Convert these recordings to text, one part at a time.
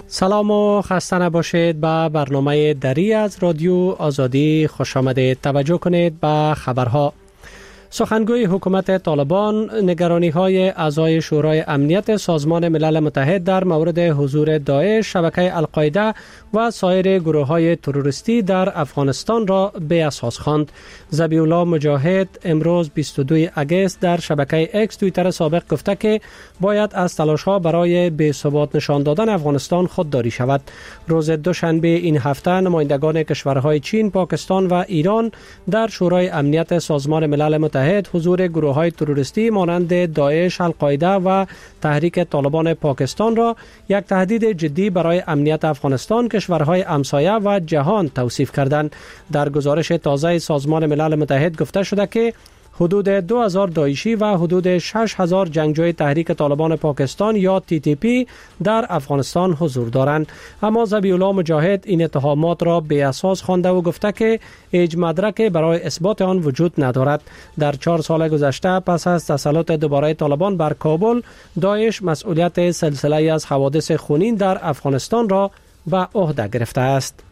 سلام و خسته نباشید. به برنامه دری از رادیو آزادی خوش آمدید. توجه کنید به خبرها. سخنگوی حکومت طالبان نگرانی‌های اعضای شورای امنیت سازمان ملل متحد در مورد حضور داعش، شبکه القاعده و سایر گروه‌های تروریستی در افغانستان را بی اساس خواند. ذبیح الله مجاهد امروز 22 اگست در شبکه اکس توییتر سابق گفته که باید از تلاش‌ها برای بی ثبات نشان دادن افغانستان خودداری شود. روز دوشنبه این هفته نمایندگان کشورهای چین، پاکستان و ایران در شورای امنیت سازمان ملل متحد حضور گروه‌های تروریستی مانند داعش، القاعده و تحریک طالبان پاکستان را یک تهدید جدی برای امنیت افغانستان، کشورهای همسایه و جهان توصیف کردند. در گزارش تازه سازمان ملل متحد گفته شده که حدود 2000 داعشی و حدود 6000 جنگجوی تحریک طالبان پاکستان یا TTP در افغانستان حضور دارند. اما ذبیح الله مجاهد این اتهامات را بی اساس خوانده و گفته که هیچ مدرکی برای اثبات آن وجود ندارد. در 4 سال گذشته پس از تسلط دوباره طالبان بر کابل، داعش مسئولیت سلسله از حوادث خونین در افغانستان را به عهده گرفته است.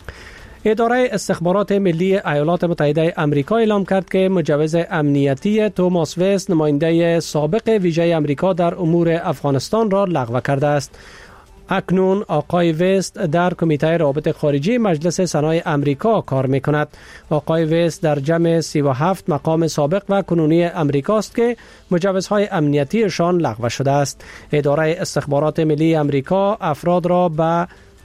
اداره استخبارات ملی ایالات متحده آمریکا اعلام کرد که مجوز امنیتی توماس وست، نماینده سابق ویژه آمریکا در امور افغانستان را لغو کرده است. اکنون آقای وست در کمیته روابط خارجی مجلس سنای آمریکا کار می‌کند. آقای وست در جمع 37 مقام سابق و کنونی آمریکاست که مجوزهای امنیتیشان لغو شده است. اداره استخبارات ملی آمریکا افراد را به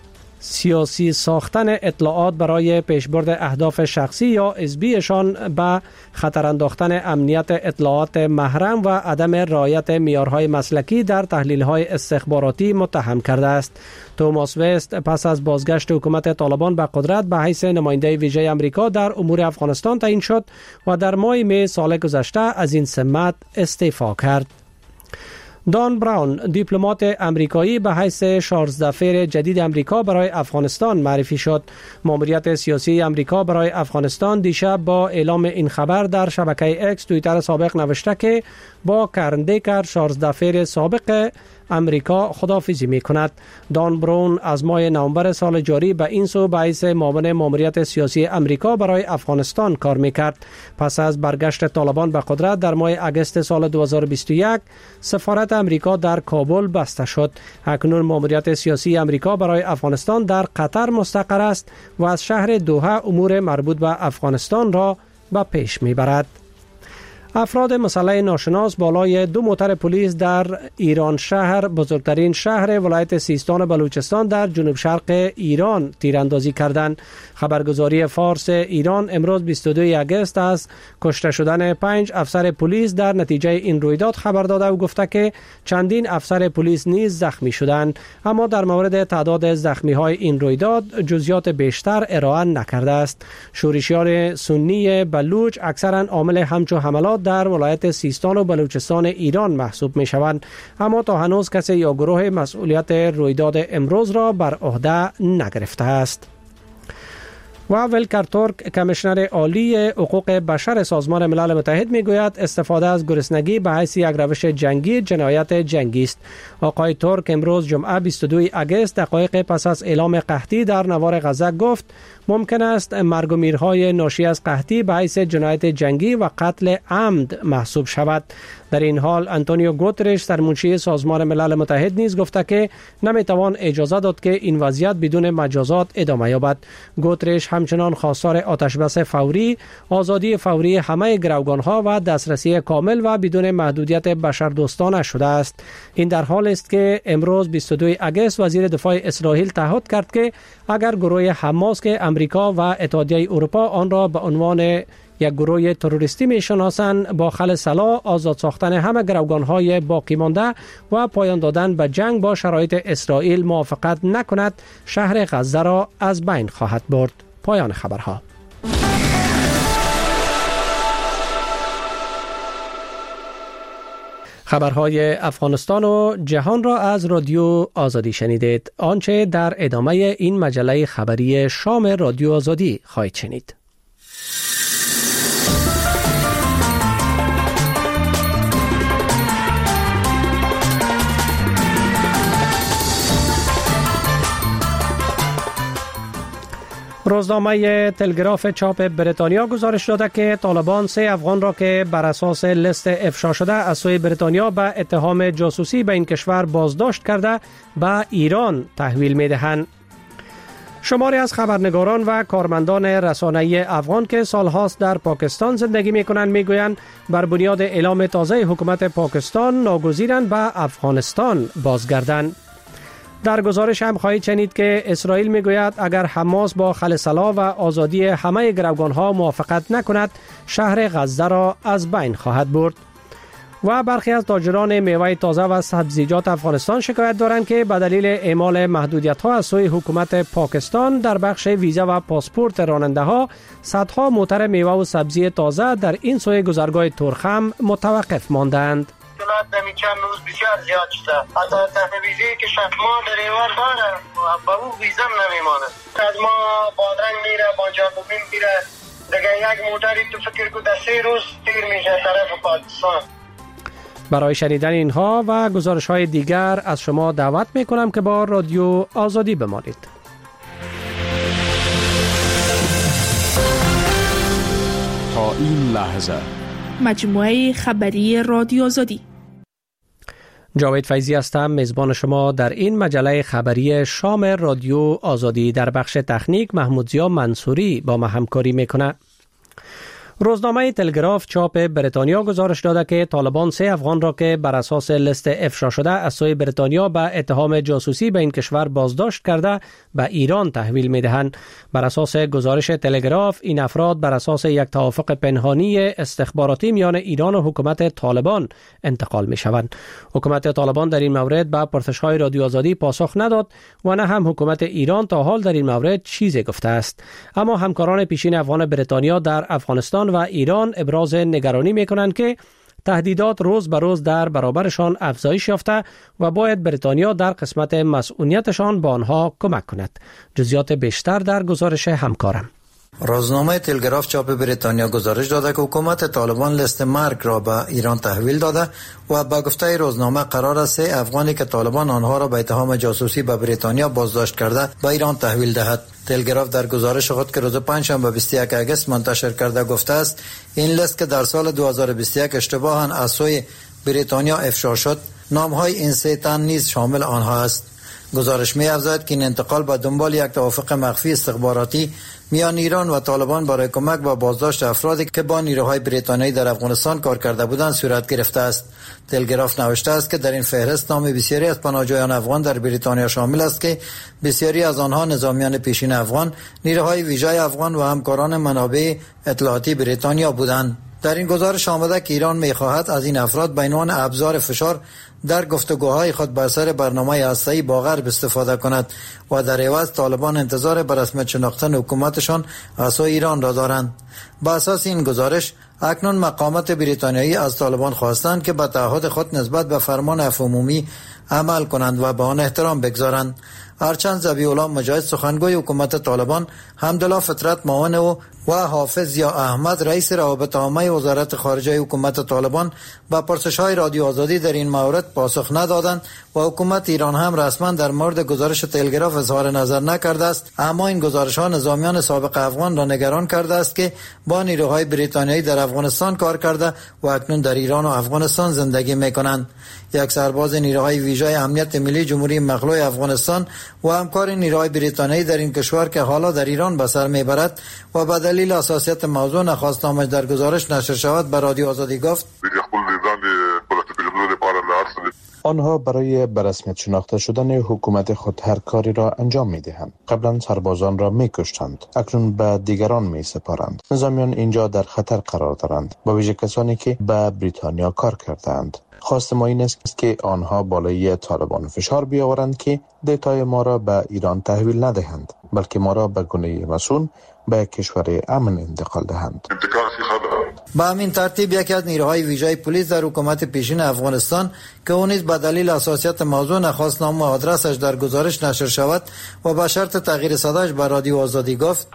سیاسی ساختن اطلاعات برای پیشبرد اهداف شخصی یا حزبیشان به خطر انداختن امنیت اطلاعات محرم و عدم رعایت معیارهای مسلکی در تحلیل‌های استخباراتی متهم کرده است. توماس وست پس از بازگشت حکومت طالبان به قدرت به حیث نماینده ویژه آمریکا در امور افغانستان تعیین شد و در ماه می سال گذشته از این سمت استعفا کرد. دان براون، دیپلمات آمریکایی، به حیث 14 سفیر جدید آمریکا برای افغانستان معرفی شد. ماموریت سیاسی آمریکا برای افغانستان دیشب با اعلام این خبر در شبکه اکس توییتر سابق نوشته که با کرندیکر 14 سفیر سابق امریکا خداحافظی می کند. دان براون از ماه نوامبر سال جاری به این سو به حیث معاون ماموریت سیاسی امریکا برای افغانستان کار می کرد. پس از برگشت طالبان به قدرت در ماه اگست سال 2021 سفارت امریکا در کابل بسته شد. اکنون ماموریت سیاسی امریکا برای افغانستان در قطر مستقر است و از شهر دوحه امور مربوط به افغانستان را به پیش می برد. افراد مسلح ناشناس بالای 2 موتر پلیس در ایران شهر، بزرگترین شهر ولایت سیستان و بلوچستان در جنوب شرق ایران، تیراندازی کردند. خبرگزاری فارس ایران امروز 22 اگست از کشته شدن 5 افسر پلیس در نتیجه این رویداد خبر داده و گفته که چندین افسر پلیس نیز زخمی شدند، اما در مورد تعداد زخمی های این رویداد جزئیات بیشتر ارائه نکرده است. شورشیان سنی بلوچ اکثرا عامل همچو حملات در ولایت سیستان و بلوچستان ایران محسوب می شوند، اما تا هنوز کسی یا گروه مسئولیت رویداد امروز را بر عهده نگرفته است. و ولکر تورک، کمیشنر عالی حقوق بشر سازمان ملل متحد، میگوید استفاده از گرسنگی به حیث یک روش جنگی جنایت جنگی است. آقای تورک امروز جمعه 22 اگست دقایق پس از اعلام قحطی در نوار غزه گفت ممکن است مرگ و میرهای ناشی از قحطی به حیث جنایت جنگی و قتل عمد محسوب شود. در این حال آنتونیو گوترش، سرمنشی سازمان ملل متحد، نیز گفته که نمیتوان اجازه داد که این وضعیت بدون مجازات ادامه یابد. گوترش همچنان خواستار آتشبس فوری، آزادی فوری همه گروگانها و دسترسی کامل و بدون محدودیت بشردوستانه شده است. این در حال است که امروز 22 اگست وزیر دفاع اسرائیل تعهد کرد که اگر گروه حماس که امریکا و اتحادیه اروپا آن را به عنوان یک گروه تروریستی میشناسند، با خل سلاح، آزاد ساختن همه گروگانهای باقی مانده و پایان دادن به جنگ با شرایط اسرائیل موافقت نکند، شهر غزه را از بین خواهد برد. پایان خبرها. خبرهای افغانستان و جهان را از رادیو آزادی شنیدید. آنچه در ادامه این مجله خبری شام رادیو آزادی خواهید شنید. روزنامه تلگراف چاپ بریتانیا گزارش داده که طالبان 3 افغان را که بر اساس لیست افشا شده از سوی بریتانیا به اتهام جاسوسی به این کشور بازداشت کرده به ایران تحویل می دهند. شماری از خبرنگاران و کارمندان رسانه‌ای افغان که سالهاست در پاکستان زندگی می‌کنند می‌گویند بر بنیاد اعلام تازه حکومت پاکستان ناگزیرند به افغانستان بازگردند. در گزارش هم خواهید شنید که اسرائیل میگوید اگر حماس با خلسلا و آزادی همه گروگانها موافقت نکند شهر غزه را از بین خواهد برد. و برخی از تاجران میوه تازه و سبزیجات افغانستان شکایت دارند که به دلیل اعمال محدودیت‌ها از سوی حکومت پاکستان در بخش ویزا و پاسپورت راننده‌ها صدها موتر میوه و سبزی تازه در این سوی گذرگاه تورخم متوقف ماندند. دمی چند روز بسیار زیاد شده. حتی تحت ویزی که شما در ایوان داره با اون ویزم نمیمانه. از ما بادرنگ میره، بانجان میره، دیگه یک موتری تو فکر کو 3 روز تیر میشه طرف پاکستان. برای شنیدن اینها و گزارش‌های دیگر از شما دعوت میکنم که با رادیو آزادی بمانید. تا این لحظه مجموعه خبری رادیو آزادی. جاوید فیضی هستم، میزبان شما در این مجله خبری شام رادیو آزادی. در بخش تکنیک محمود ضیا منصوری با ما همکاری میکنه. روزنامه تلگراف چاپ بریتانیا گزارش داده که طالبان 3 افغان را که بر اساس لیست افشا شده از سوی بریتانیا به اتهام جاسوسی به این کشور بازداشت کرده به ایران تحویل می‌دهند. بر اساس گزارش تلگراف این افراد بر اساس یک توافق پنهانی استخباراتی میان ایران و حکومت طالبان انتقال می‌شوند. حکومت طالبان در این مورد به پرسش‌های رادیو آزادی پاسخ نداد و نه هم حکومت ایران تا حال در این مورد چیزی گفته است. اما همکاران پیشین افغان بریتانیا در افغانستان و ایران ابراز نگرانی می‌کنند که تهدیدات روز به روز در برابرشان افزایش یافته و باید بریتانیا در قسمت مسئولیتشان به آنها کمک کند. جزئیات بیشتر در گزارش همکارم. روزنامه تلگراف چاپ بریتانیا گزارش داده که حکومت طالبان لیست مرگ را به ایران تحویل داده و با گفته روزنامه قرار است 3 افغانی که طالبان آنها را به اتهام جاسوسی به بریتانیا بازداشت کرده به ایران تحویل دهد. تلگراف در گزارش خود که روز پنجشنبه 21 اگست منتشر کرده گفته است این لیست که در سال 2021 اشتباهاً از سوی بریتانیا افشا شد نام‌های این 3 تن نیز شامل آنها است. گزارش می‌افزاید که این انتقال به دنبال یک توافق مخفی استخباراتی میان ایران و طالبان برای کمک با بازداشت افرادی که با نیروهای بریتانیایی در افغانستان کار کرده بودند صورت گرفته است. تلگراف نوشته است که در این فهرست نام بسیاری از پناهجویان افغان در بریتانیا شامل است که بسیاری از آنها نظامیان پیشین افغان، نیروهای ویژه افغان و همکاران منابع اطلاعاتی بریتانیا بودند. در این گزارش آمده که ایران می‌خواهد از این افراد به عنوان ابزار فشار در گفتگوهای خود بر سر برنامه هسته‌ای با غرب استفاده کند و در عوض طالبان انتظار به رسمیت شناختن حکومتشان از سوی ایران را دارند. با اساس این گزارش اکنون مقامات بریتانیایی از طالبان خواستند که به تعهد خود نسبت به فرمان عفو عمومی عمل کنند و به آن احترام بگذارند. هرچند ذبیح الله مجاهد سخنگوی حکومت طالبان، حمدالله فطرت معاون او و حافظ ضیا احمد رئیس روابط عامه وزارت خارجه حکومت طالبان با پرسش‌های رادیو آزادی در این مورد پاسخ ندادند و حکومت ایران هم رسما در مورد گزارش تلگراف اظهار نظر نکرده است، اما این گزارش‌ها نظامیان سابق افغان را نگران کرده است که با نیروهای بریتانیایی در افغانستان کار کرده و اکنون در ایران و افغانستان زندگی می‌کنند. یک سرباز نیروهای ویژه امنیت ملی جمهوری مغلوب افغانستان و همکار نیروهای بریتانیایی در این کشور که حالا در ایران به سر میبرد و به دلیل حساسیت موضوع نخواست نامش در گزارش نشر شود به رادیو آزادی گفت آنها برای به رسمیت شناخته شدن حکومت خود هر کاری را انجام می‌دهند. قبلا سربازان را می‌کشتند، اکنون به دیگران می‌سپارند. نظامیان اینجا در خطر قرار دارند، با ویژه کسانی که به بریتانیا کار کردند. خواست ما این است که آنها بالای طالبان فشار بیاورند که دیتای ما را به ایران تحویل ندهند، بلکه ما را به گونه مسئول به کشور امن انتقال دهند. با همین ترتیب یکی از نیروهای ویژه پلیس در حکومت پیشین افغانستان که اون نیز به دلیل حساسیت موضوع نخواست نام و آدرسش در گزارش نشر شود و با شرط تغییر صداش به رادیو آزادی گفت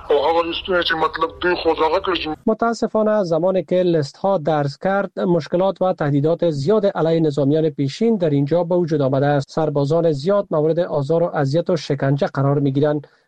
متاسفانه زمانی که لیست ها درز کرد مشکلات و تهدیدات زیاد علیه نظامیان پیشین در اینجا به وجود آمده است. سربازان زیاد مورد آزار و اذیت و شکنجه قرار میگیرند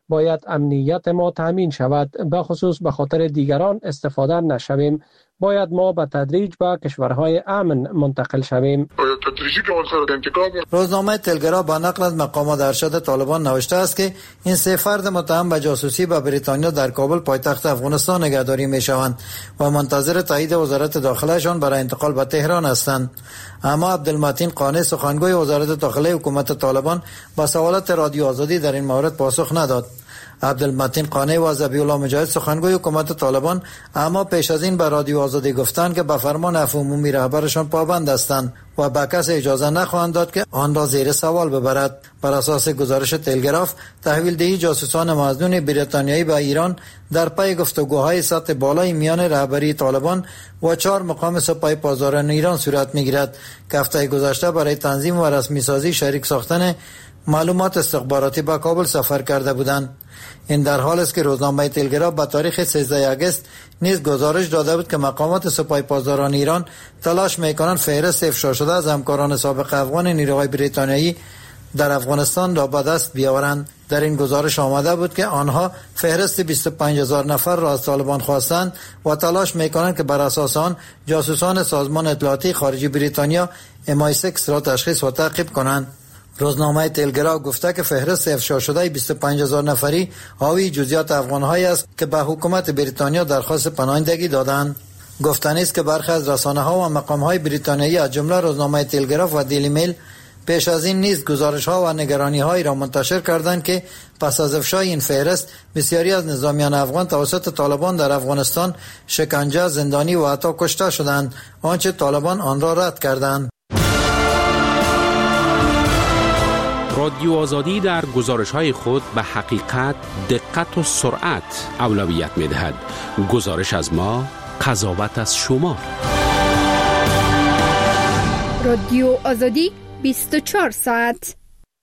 باید امنیت ما تامین شود، به خصوص به خاطر دیگران استفاده نشویم. باید ما به تدریج به کشورهای امن منتقل شویم. روزنامه تلگراف با نقل از مقامات ارشد طالبان نوشته است که این 3 فرد متهم به جاسوسی به بریتانیا در کابل پایتخت افغانستان نگهداری میشوند و منتظر تایید وزارت داخلهشان برای انتقال به تهران هستند. اما عبدالمتین قانع سخنگوی وزارت داخله حکومت طالبان با سوالات رادیو آزادی در این مورد پاسخ نداد. عبدالمتین قانع و ذبیح الله مجاهد سخنگوی حکومت طالبان اما پیش از این به رادیو آزادی گفتند که به فرمان عفو عمومی رهبرشان پابند هستند و به کس اجازه نخواهند داد که آن را زیر سوال ببرد. بر اساس گزارش تلگراف، تحویل دهی جاسوسان مظنون بریتانیایی به ایران در پی گفتگوهای سطح بالای میان رهبری طالبان و 4 مقام سپاه پاسداران ایران صورت میگیرد که هفته گذشته برای تنظیم و رسمی سازی شریک ساختن معلومات استخباراتی به کابل سفر کرده بودند. این در حال است که روزنامه تلگراف به تاریخ 13 اگست نیز گزارش داده بود که مقامات سپاه پاسداران ایران تلاش میکنند فهرست افشا شده از همکاران سابق افغان نیروهای بریتانیایی در افغانستان را به دست بیاورند. در این گزارش آمده بود که آنها فهرست 25,000 نفر را از طالبان خواستند و تلاش میکنند که بر اساس آن جاسوسان سازمان اطلاعاتی خارجی بریتانیا MI6 را تشخیص و تعقیب کنند. روزنامه تلگراف گفته که فهرست افشا شده 25,000 نفری حاوی جزئیات افغان‌هایی است که به حکومت بریتانیا درخواست پناهندگی دادند. گفتنی است که برخی از رسانه‌ها و مقام‌های بریتانیایی از جمله روزنامه تلگراف و دیلی میل پیش از این نیز گزارش‌ها و نگرانی‌هایی را منتشر کردند که پس از افشای این فهرست بسیاری از نظامیان افغان توسط طالبان در افغانستان شکنجه، زندانی و حتی کشته شدند، آنچه طالبان آن را رد کردند. رادیو آزادی در گزارش‌های خود به حقیقت، دقت و سرعت اولویت می‌دهد. گزارش از ما، قضاوت از شما. رادیو آزادی 24 ساعت.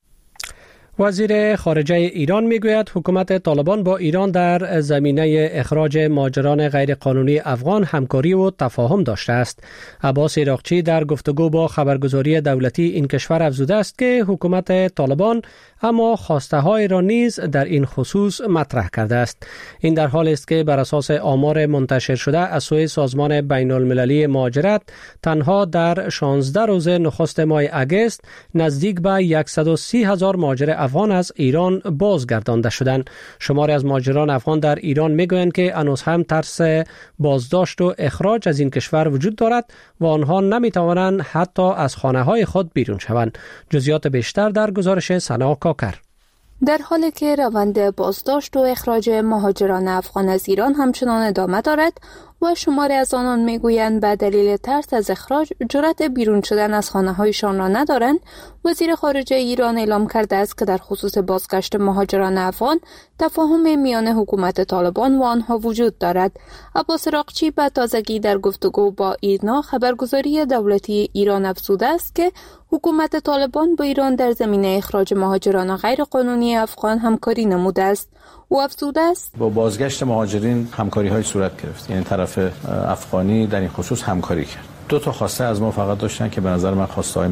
وزیر خارجه ایران میگوید حکومت طالبان با ایران در زمینه اخراج مهاجران غیرقانونی افغان همکاری و تفاهم داشته است. عباس عراقچی در گفتگو با خبرگزاری دولتی این کشور افزوده است که حکومت طالبان اما خواسته های را نیز در این خصوص مطرح کرده است. این در حال است که بر اساس آمار منتشر شده از سوی سازمان بین المللی مهاجرت تنها در 16 روز نخست ماه اگست نزدیک به 130,000 مهاجر افغان از ایران بازگردانده شدند. شماری از مهاجران افغان در ایران میگویند که هنوز هم ترس بازداشت و اخراج از این کشور وجود دارد و آنها نمیتوانند حتی از خانه‌های خود بیرون شوند. جزئیات بیشتر در گزارش سنا کاکر. در حالی که روند بازداشت و اخراج مهاجران افغان از ایران همچنان ادامه دارد و شماری از آنان میگویند به دلیل ترس از اخراج جرأت بیرون شدن از خانه‌هایشان را ندارند، وزیر خارجه ایران اعلام کرده است که در خصوص بازگشت مهاجران افغان تفاهم میان حکومت طالبان و آنها وجود دارد. عباس عراقچی به تازگی در گفتگو با ایرنا خبرگزاری دولتی ایران افزوده است که حکومت طالبان با ایران در زمینه اخراج مهاجران غیرقانونی افغان همکاری نموده است. او افزوده است با بازگشت مهاجرین همکاری‌های صورت گرفت، یعنی طرف افغانی در این خصوص همکاری کرد. 2 تا خواسته از ما فقط داشتن که به نظر من خواسته‌های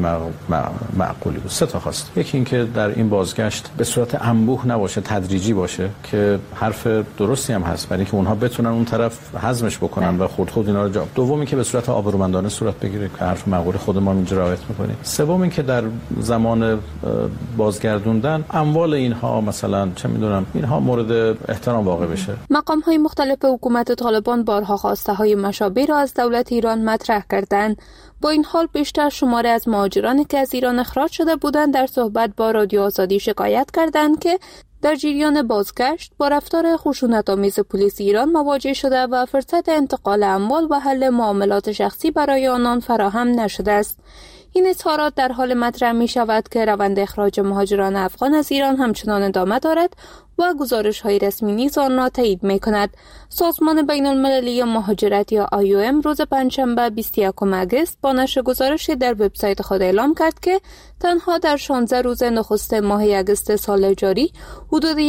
معقولی بود. 3 تا خواسته. یکی این که در این بازگشت به صورت انبوه نباشه، تدریجی باشه، که حرف درستی هم هست برای اینکه اونها بتونن اون طرف هضمش بکنن و خود اینا رو دومی که به صورت آبرومندانه صورت بگیره که حرف معقول خود ما اینجا رعایت می‌کنیم. سوم این که در زمان بازگردوندن اموال اینها مثلا چه می‌دونم اینها مورد احترام واقع بشه. مقام‌های مختلف حکومت طالبان بارها خواسته‌های مشابه را از دولت ایران مطرح کردند. با این حال بیشتر شماره از مهاجرانی که از ایران اخراج شده بودند در صحبت با رادیو آزادی شکایت کردند که در جریان بازگشت با رفتار خشونت‌آمیز پلیس ایران مواجه شده و فرصت انتقال اموال و حل معاملات شخصی برای آنان فراهم نشده است. این اظهارات در حال مطرح می شود که روند اخراج مهاجران افغان از ایران همچنان ادامه دارد و گزارش‌های رسمی نیز آن را تایید می‌کند. سازمان بین‌المللی مهاجرت یا IOM روز پنجشنبه 21 اگست با نشر گزارشی در وبسایت خود اعلام کرد که تنها در 16 روز نخست ماه اگست سال جاری حدود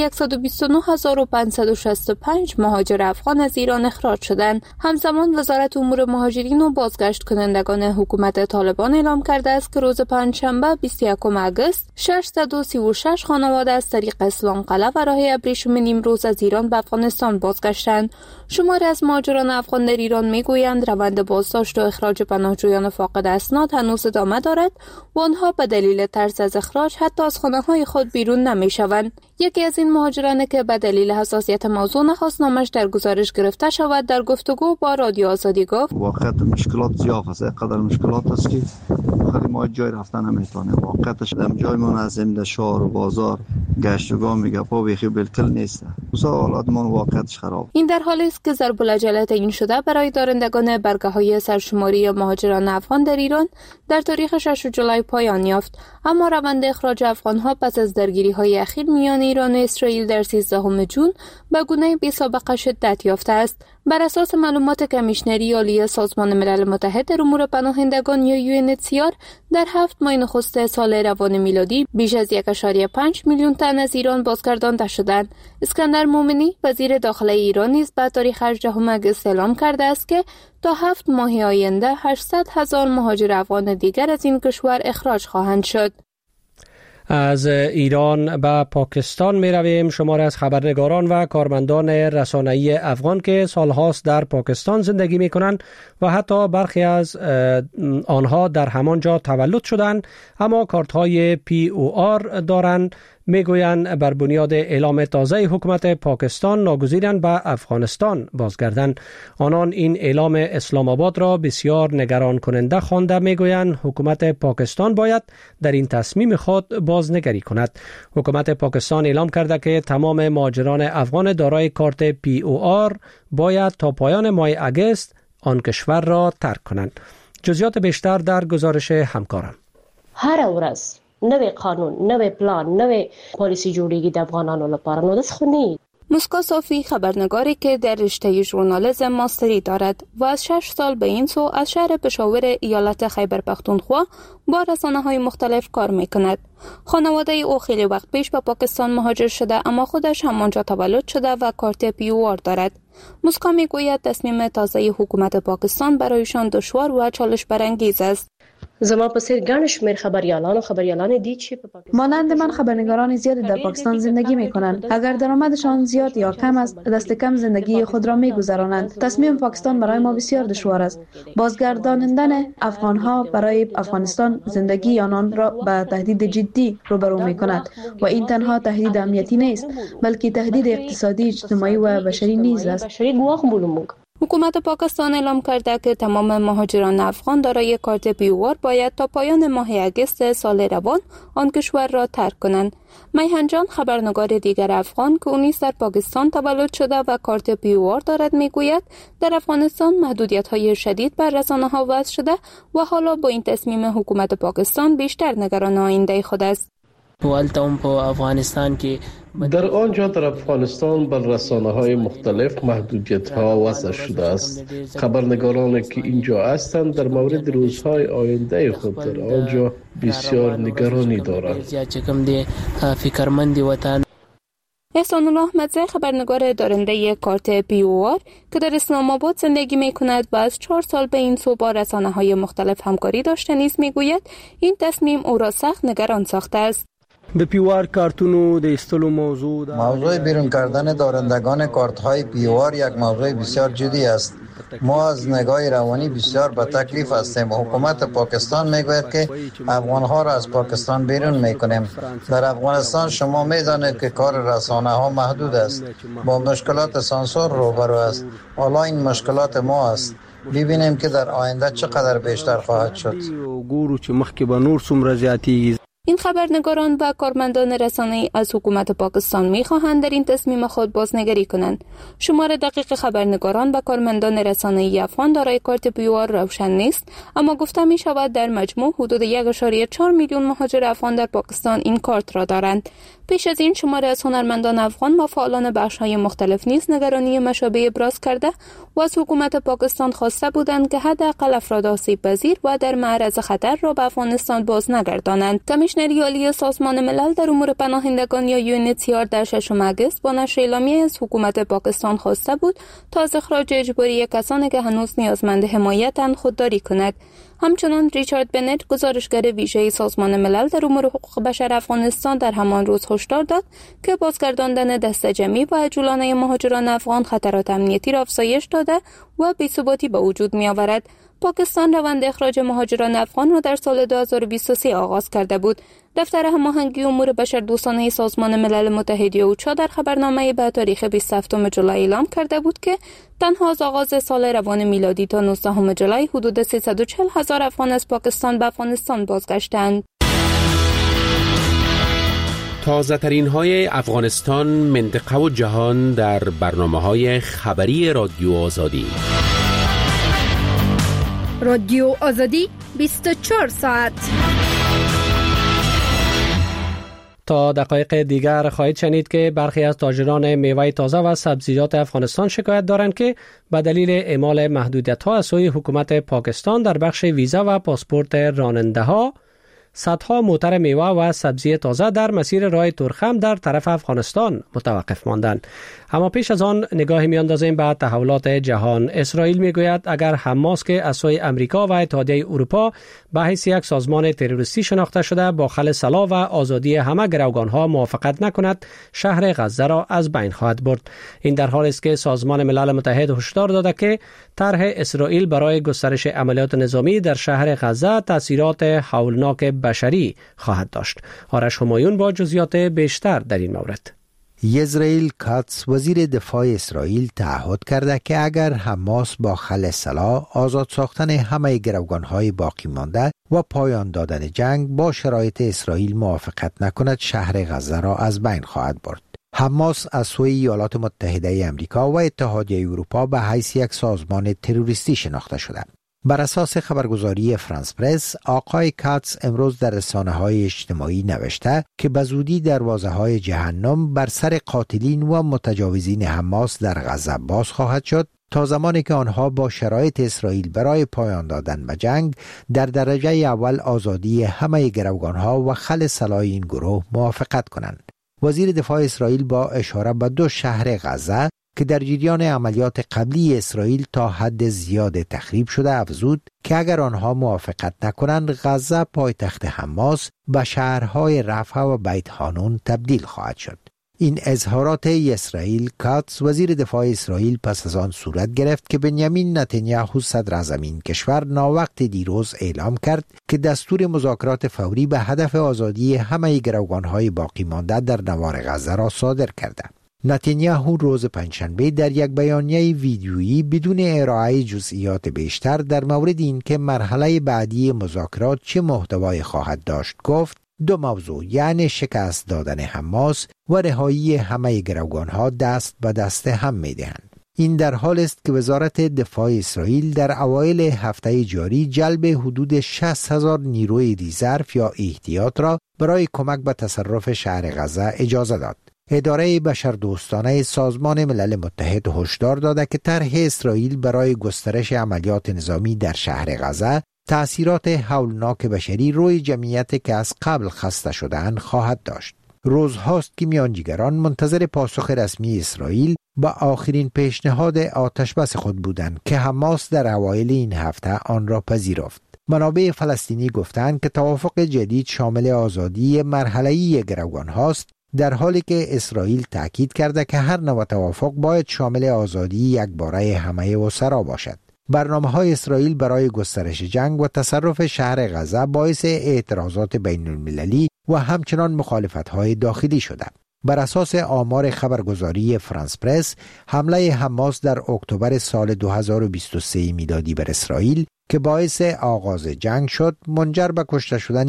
129,565 مهاجر افغان از ایران اخراج شدند. همزمان وزارت امور مهاجرین و بازگشت کنندگان حکومت طالبان اعلام کرده است که روز پنجشنبه 21 اگست 636 خانواده از طریق اسلام قلعه و راه ماه ابریشم نیمروز از ایران به افغانستان بازگشتند. شماری از مهاجران افغان در ایران میگویند روند بازداشت و اخراج پناهجویان فاقد اسناد هنوز ادامه دارد و آنها به دلیل ترس از اخراج حتی از خانه‌های خود بیرون نمیشوند. یکی از این مهاجران که به دلیل حساسیت موضوع نخواست نامش در گزارش گرفته شود در گفتگو با رادیو آزادی گفت واقعا مشکلات زیاد است، قدر مشکلات است که خیلی ما جای رفتن نمیتونه. واقعاش در جای منظم در شهر و بازار گشت و گام میگه پا بیخی بالکل نیست. حالات ما واقعاش خراب. این در حالی است که ضرب العجله تعیین شده برای دارندگان برگه‌های سرشماری مهاجران افغان در ایران در تاریخ 6 جولای پایان یافت، اما روند اخراج افغان‌ها پس از درگیری‌های اخیر میان ایران و اسرائیل در 13 جون به گونه بی‌سابقه شدت یافته است. بر اساس معلومات کمیشنری عالی سازمان ملل متحد در امور پناهندگان یا UNHCR در 7 ماه نخست سال روان میلادی بیش از 1.5 میلیون تن از ایران بازگردانده شدند. اسکندر مومنی وزیر داخلی ایران نیز به تاریخ 18 اگست اعلام کرده است که تا 7 ماه آینده 800,000 مهاجر افغان دیگر از این کشور اخراج خواهند شد. از ایران به پاکستان می رویم. شماری از خبرنگاران و کارمندان رسانه‌ای افغان که سالهاست در پاکستان زندگی می کنند و حتی برخی از آنها در همانجا تولد شدند اما کارت‌های POR دارند، میگویند بر بنیاد اعلام تازه حکومت پاکستان ناگزیرند به افغانستان بازگردند. آنان این اعلام اسلام آباد را بسیار نگران کننده خوانده میگویند حکومت پاکستان باید در این تصمیم خود بازنگری کند. حکومت پاکستان اعلام کرده که تمام مهاجران افغان دارای کارت POR باید تا پایان ماه اگست آن کشور را ترک کنند. جزئیات بیشتر در گزارش همکارم. هر ورځ نوې قانون، نوې پلان، نوې پالیسی جوړیږي د افغانانو لپاره. نو داس خو نه. مسکا صافی خبرنگاری که در رشته ژورنالیسم ماستری دارد و از 6 سال به این سو از شهر پشاور ایالت خیبر پختونخوا با رسانه‌های مختلف کار می‌کند. خانواده او خیلی وقت پیش به پاکستان مهاجر شده اما خودش همانجا تولد شده و کارت POR دارد. مسکا میگوید تصمیم تازه حکومت پاکستان برایشان دشوار و چالش برانگیز است. زما په څیر ګڼ شمېر خبریالان دي چې په پاکستان مانند من خبرنگاران زیادی در پاکستان زندگی می‌کنند. اگر درآمدشان زیاد یا کم است دست کم زندگی خود را می‌گذرانند. تصمیم پاکستان برای ما بسیار دشوار است. بازگرداندن افغان‌ها برای افغانستان زندگی آنان را به تهدید جدی روبرو می‌کند و این تنها تهدید امنیتی نیست بلکه تهدید اقتصادی، اجتماعی و بشری نیز است. حکومت پاکستان اعلام کرده که تمام مهاجران افغان دارای کارت POR باید تا پایان ماه اگست سال روان آن کشور را ترک کنند. میهن جان خبرنگار دیگر افغان که او نیز در پاکستان تولد شده و کارت POR دارد میگوید در افغانستان محدودیت‌های شدید بر رسانه‌ها وضع شده و حالا با این تصمیم حکومت پاکستان بیشتر نگران آینده خود است. در آنجا در افغانستان بر رسانه‌های مختلف محدودیت‌ها وضع شده است. خبرنگارانی که اینجا هستند در مورد روزهای آینده خود در آنجا بسیار نگرانی دارند. احسان الله احمدزی خبرنگار دارنده کارت POR که در اسلام آباد زندگی می‌کند و از 4 سال به این سو با رسانه‌های مختلف همکاری داشته نیز می‌گوید این تصمیم او را سخت نگران ساخته است. د POR کارتونو د استلو موضوع بیرون کردن دارندگان کارت های POR یک موضوع بسیار جدی است. ما از نگاه روانی بسیار به تکلیف هستیم. حکومت پاکستان میگوید که افغان ها را از پاکستان بیرون میکنیم. در افغانستان شما میدانید که کار رسانه ها محدود است، با مشکلات سانسور روبرو است. حالا این مشکلات ما است. ببینیم که در آینده چقدر بیشتر خواهد شد. این خبرنگاران و کارمندان رسانه‌ای از حکومت پاکستان می‌خواهند در این تصمیم خود بازنگری کنند. شمار دقیق خبرنگاران و کارمندان رسانه‌ای افغان دارای کارت POR روشن نیست، اما گفته می‌شود در مجموع حدود 1.4 میلیون مهاجر افغان در پاکستان این کارت را دارند. پیش از این شماری از هنرمندان افغان و فعالان بخش‌های مختلف نیز نگرانی مشابه ابراز کرده و از حکومت پاکستان خواسته بودند که حداقل افراد آسیب‌پذیر و در معرض خطر را به افغانستان باز نگردانند. کمیشنر کمیشنری عالی سازمان ملل در امور پناهندگان یا UNHCR در 6 آگوست با نشر اعلامیه از حکومت پاکستان خواسته بود تا از اخراج اجباری کسانی که هنوز نیازمند حمایتند خودداری کند. همچنان ریچارد بنت، گزارشگر ویژه سازمان ملل در امور حقوق بشر افغانستان، در همان روز هشدار داد که بازگرداندن دسته جمعی و عجولانه مهاجران افغان خطرات امنیتی را افزایش داده و بی‌ثباتی به وجود می‌آورد. پاکستان روند اخراج مهاجران افغان را در سال 2023 آغاز کرده بود. دفتر هماهنگی امور بشردوستانه سازمان ملل متحد اوچا در خبرنامه‌ای به تاریخ 27 جولای اعلام کرده بود که تنها از آغاز سال روان میلادی تا 19 جولای حدود 340,000 افغان از پاکستان به افغانستان بازگشتند. تازه ترین های افغانستان، منطقه و جهان در برنامه‌های خبری رادیو آزادی. رادیو آزادی 24 ساعت. تا دقایق دیگر خواهید شنید که برخی از تاجران میوه تازه و سبزیجات افغانستان شکایت دارند که به دلیل اعمال محدودیت‌ها از سوی حکومت پاکستان در بخش ویزا و پاسپورت راننده‌ها، صدها موتر میوه و سبزی تازه در مسیر راه تورخم در طرف افغانستان متوقف ماندند. اما پیش از آن نگاهی میاندازیم به تحولات جهان. اسرائیل میگوید اگر حماس که از سوی امریکا و اتحادیه اروپا به حیث یک سازمان تروریستی شناخته شده با خل سلا و آزادی همه گروگانها موافقت نکند، شهر غزه را از بین خواهد برد. این در حالی است که سازمان ملل متحد هشدار داده که طرح اسرائیل برای گسترش عملیات نظامی در شهر غزه تاثیرات هولناک بشری خواهد داشت. آرش همایون با جزئیات بیشتر در این مورد. یزرائیل کاتس، وزیر دفاع اسرائیل، تعهد کرده که اگر حماس با خل سلا آزاد ساختن همه گروگانهای باقی مانده و پایان دادن جنگ با شرایط اسرائیل موافقت نکند، شهر غزه را از بین خواهد برد. حماس از سوی ایالات متحده امریکا و اتحادیه اروپا به حیث یک سازمان تروریستی شناخته شده. بر اساس خبرگزاری فرانس پرس، آقای کاتس امروز در رسانه‌های اجتماعی نوشته که به زودی دروازه‌های جهنم بر سر قاتلین و متجاوزین حماس در غزه باز خواهد شد تا زمانی که آنها با شرایط اسرائیل برای پایان دادن به جنگ در درجه اول آزادی همه گروگانها و خل سلای این گروه موافقت کنند. وزیر دفاع اسرائیل با اشاره به 2 شهر غزه که در جریان عملیات قبلی اسرائیل تا حد زیاد تخریب شده افزود که اگر آنها موافقت نکنند، غزه پایتخت حماس به شهرهای رفح و بیت حانون تبدیل خواهد شد. این اظهارات اسرائیل کاتس، وزیر دفاع اسرائیل، پس از آن صورت گرفت که بنیامین نتانیاهو صدر اعظم این کشور ناوقت دیروز اعلام کرد که دستور مذاکرات فوری به هدف آزادی همه گروگانهای باقی مانده در نوار غزه را صادر کرده. نتانیاهو روز پنجشنبه در یک بیانیه ویدیویی بدون ارائه جزئیات بیشتر در مورد این که مرحله بعدی مذاکرات چه محتوایی خواهد داشت گفت 2 موضوع، یعنی شکست دادن حماس و رهایی همه گروگانها دست به دست هم می‌دهند. این در حال است که وزارت دفاع اسرائیل در اوایل هفته جاری جلب حدود 60,000 نیروی ریزرو یا احتیاط را برای کمک به تصرف شهر غزه اجازه داد. اداره بشردوستانه سازمان ملل متحد هشدار داده که طرح اسرائیل برای گسترش عملیات نظامی در شهر غزه تأثیرات هولناک بشری روی جمعیت که از قبل خسته شده‌اند خواهد داشت. روزهاست که میانجیگران منتظر پاسخ رسمی اسرائیل با آخرین پیشنهاد آتشبس خود بودند که حماس در اوایل این هفته آن را پذیرفت. منابع فلسطینی گفتند که توافق جدید شامل آزادی مرحله‌ای گروگان هاست، در حالی که اسرائیل تأکید کرده که هر نوع توافق باید شامل آزادی یکباره همه اسرا باشد. برنامه‌های اسرائیل برای گسترش جنگ و تصرف شهر غزه باعث اعتراضات بین المللی و همچنان مخالفت‌های داخلی شده. بر اساس آمار خبرگزاری فرانس پرس، حمله حماس در اکتبر سال 2023 میلادی بر اسرائیل که باعث آغاز جنگ شد، منجر به کشته شدن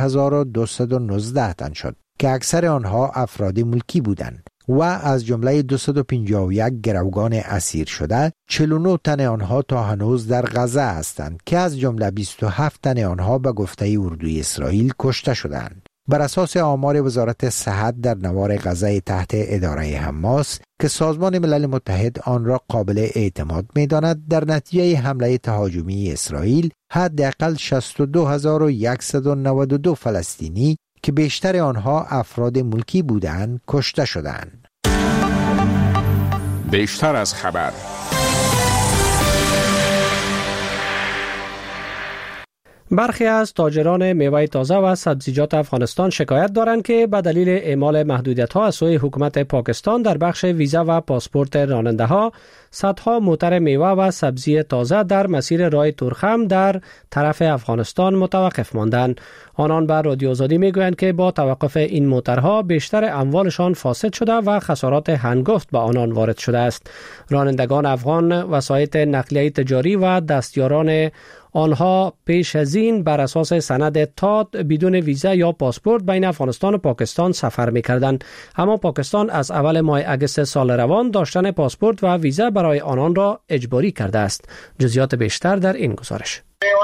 1219 تن شد که اکثر آنها افراد ملکی بودند و از جمله 251 گروگان اسیر شده 49 تن آنها تا هنوز در غزه هستند که از جمله 27 تن آنها به گفته اردوی اسرائیل کشته شدند. بر اساس آمار وزارت صحت در نوار غزه تحت اداره حماس که سازمان ملل متحد آن را قابل اعتماد می‌داند، در نتیجه حمله تهاجمی اسرائیل حداقل 62192 فلسطینی که بیشتر آنها افراد ملکی بودند کشته شدند. بیشتر از خبر. برخی از تاجران میوه تازه و سبزیجات افغانستان شکایت دارند که به دلیل اعمال محدودیت‌ها از سوی حکومت پاکستان در بخش ویزا و پاسپورت راننده‌ها، صدها موتر میوه و سبزی تازه در مسیر راه تورخم در طرف افغانستان متوقف ماندند. آنان به رادیو آزادی میگویند که با توقف این موترها بیشتر اموالشان فاسد شده و خسارات هنگفت به آنان وارد شده است. رانندگان افغان وسایط نقلیه تجاری و دستیاران آنها پیش از این بر اساس سند تات بدون ویزا یا پاسپورت بین افغانستان و پاکستان سفر می‌کردند، اما پاکستان از اول ماه اگست سال روان داشتن پاسپورت و ویزا برای آنان را اجباری کرده است. جزئیات بیشتر در این گزارش.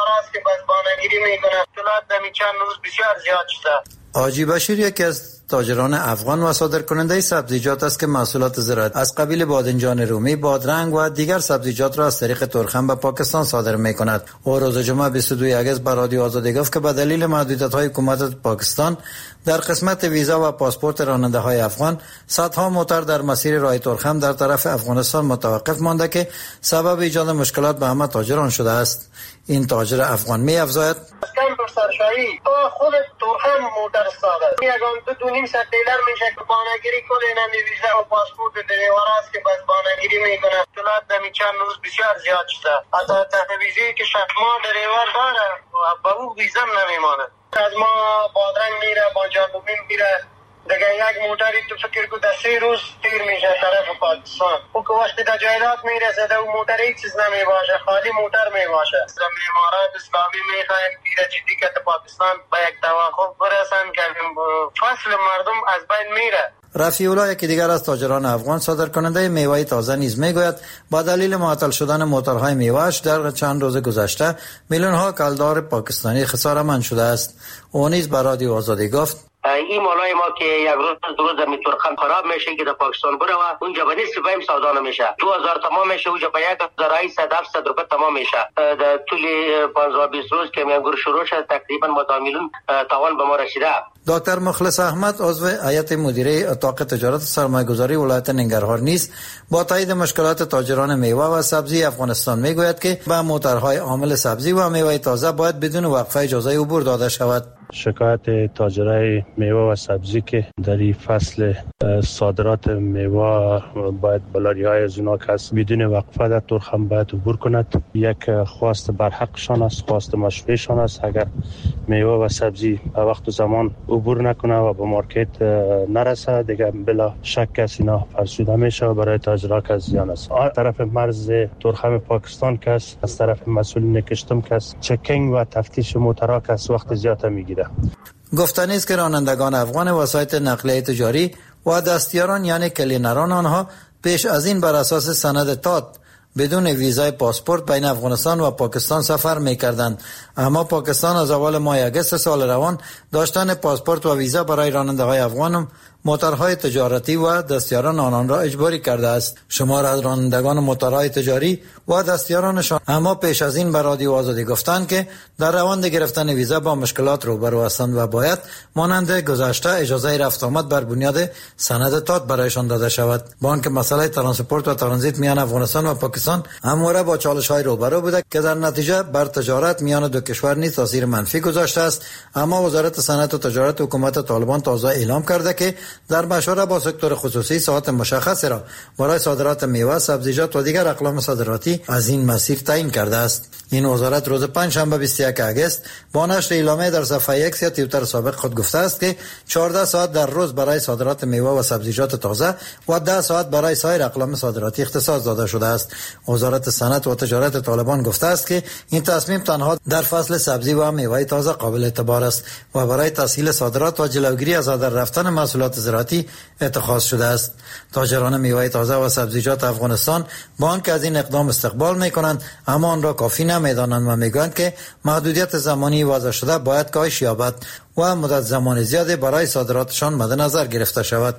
حاجی بشیر یکی از تاجران افغان و صادرکننده سبزیجات است که محصولات زراعت از قبیل بادنجان رومی، بادرنگ و دیگر سبزیجات را از طریق تورخم به پاکستان صادر می کند. او روز جمعه 22 اگست به رادیو آزادی گفت که به دلیل محدودیت‌های حکومت پاکستان در قسمت ویزا و پاسپورت راننده‌های افغان، صدها موتر در مسیر راه تورخم در طرف افغانستان متوقف مانده که سبب ایجاد مشکلات به همه تاجران شده است. این تاجر افغان می افزاید: سرشایی تو خود تورخم موتر ساده یگان دو نیم ساعت دیلر میشه که بانگیری کنه، نمی ویزا و پاسپورت دریور است که بس بانگیری میکنه. طلعت نمی چند روز بسیار زیاد شده. حتی تحویزی که شما دریور داره با او ویزا نمیمانه. از ما بادرنگ میره، بانجان میره، دیگه یک موتری تو فکر کو 3 روز تیر میشه طرف پاکستان. او که وقتی در جایرات میرسه او موتر هیچ چیز نمیباشه، خالی موتر میباشه. امارات اسلامی میخواین پیر جدی که پاکستان با یک توافق برسن که فصل مردم از بین میره. رفیع الله یکی دیگر از تاجران افغان صادرکننده میوه تازه نیز میگوید با دلیل معطل شدن موترهای میوه‌اش در چند روز گذشته میلیون‌ها کلدار پاکستانی خساره‌مند شده است. او نیز به رادیو آزادی گفت: این مالای ما که یک روز دو روز می تورخم خراب میشه که در پاکستان بره و اونجا به نصف بهم سودا نمیشه. 2000 تمام میشه، اونجا به 1800 روپیه تمام میشه. در طول 15-20 روز که میانگور شروع شد تقریبا با میلیون توان به ما رسیده. دکتر مخلص احمد عضو هیئت مدیره اتاق تجارت سرمایه‌گذاری ولایت ننگرهار نیز با تایید مشکلات تاجران میوه و سبزی افغانستان میگوید که به موترهای حامل سبزی و میوه تازه باید بدون وقفه اجازه عبور داده شود. شکایت تاجرای میوه و سبزی که در این فصل صادرات میوه باید بلاری‌های از اونا که بدون وقفه در تورخم باید عبور کند. یک خواست برحقشان است، خواست مشروعشان است. اگر میوه و سبزی به وقت و زمان عبور نکنه و به مارکت نرسه دیگه بلا شک از اینا فرسوده میشه و برای تاجرها که زیان است. از طرف مرز تورخم پاکستان که از طرف مسئولین کشتم که چکینگ و تفتیش موترها که وقت زیاد میگیره. گفتنی است که رانندگان افغان وسایط نقلیه تجاری و دستیاران یعنی کلینران آنها پیش از این بر اساس سند تات بدون ویزای پاسپورت بین افغانستان و پاکستان سفر می‌کردند، اما پاکستان از اول ماه اگست سال روان داشتن پاسپورت و ویزا برای راننده‌های افغان موترهای تجارتی و دستیاران آنان را اجباری کرده است. شمار از رانندگان موترهای تجاری و دستیارانشان اما پیش از این به رادیو آزادی گفتند که در روند گرفتن ویزا با مشکلات روبرو هستند و باید مانند گذشته اجازه رفت آمد بر بنیاد سند تات برایشان داده شود. با آنکه مسئله ترانسپورت و ترانزیت میان افغانستان و پاکستان همواره با چالش‌های روبرو بوده که در نتیجه بر تجارت میان دو کشور نیز تاثیر منفی گذاشته است، اما وزارت صنعت و تجارت حکومت طالبان تازه اعلام کرده که در مشوره با سکتور خصوصی ساعت مشخص را برای صادرات میوه، سبزیجات و دیگر اقلام صادراتی از این مسیر تعیین کرده است. این وزارت روز پنجشنبه 21 اگست با نشر اعلامیه در صفحه X یا توییتر سابق خود گفته است که 14 ساعت در روز برای صادرات میوه و سبزیجات تازه و 10 ساعت برای سایر اقلام صادراتی اختصاص داده شده است. وزارت صنعت و تجارت طالبان گفته است که این تصمیم تنها در فصل سبزی و میوه تازه قابل اعتبار است و برای تسهیل صادرات و جلوگیری از هدر رفتن محصولات زراعتی اتخاذ شده است. تاجران میوه تازه و سبزیجات افغانستان با آنکه از این اقدام استقبال می‌کنند اما آن را کافی نمی‌دانند و می‌گویند که محدودیت زمانی وضع شده باید کاهش یابد و مدت زمان زیادی برای صادراتشان مد نظر گرفته شود.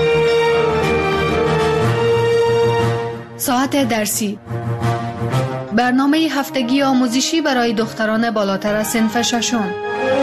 ساعت درسی برنامه هفتگی آموزشی برای دختران بالاتر از صنف ششم.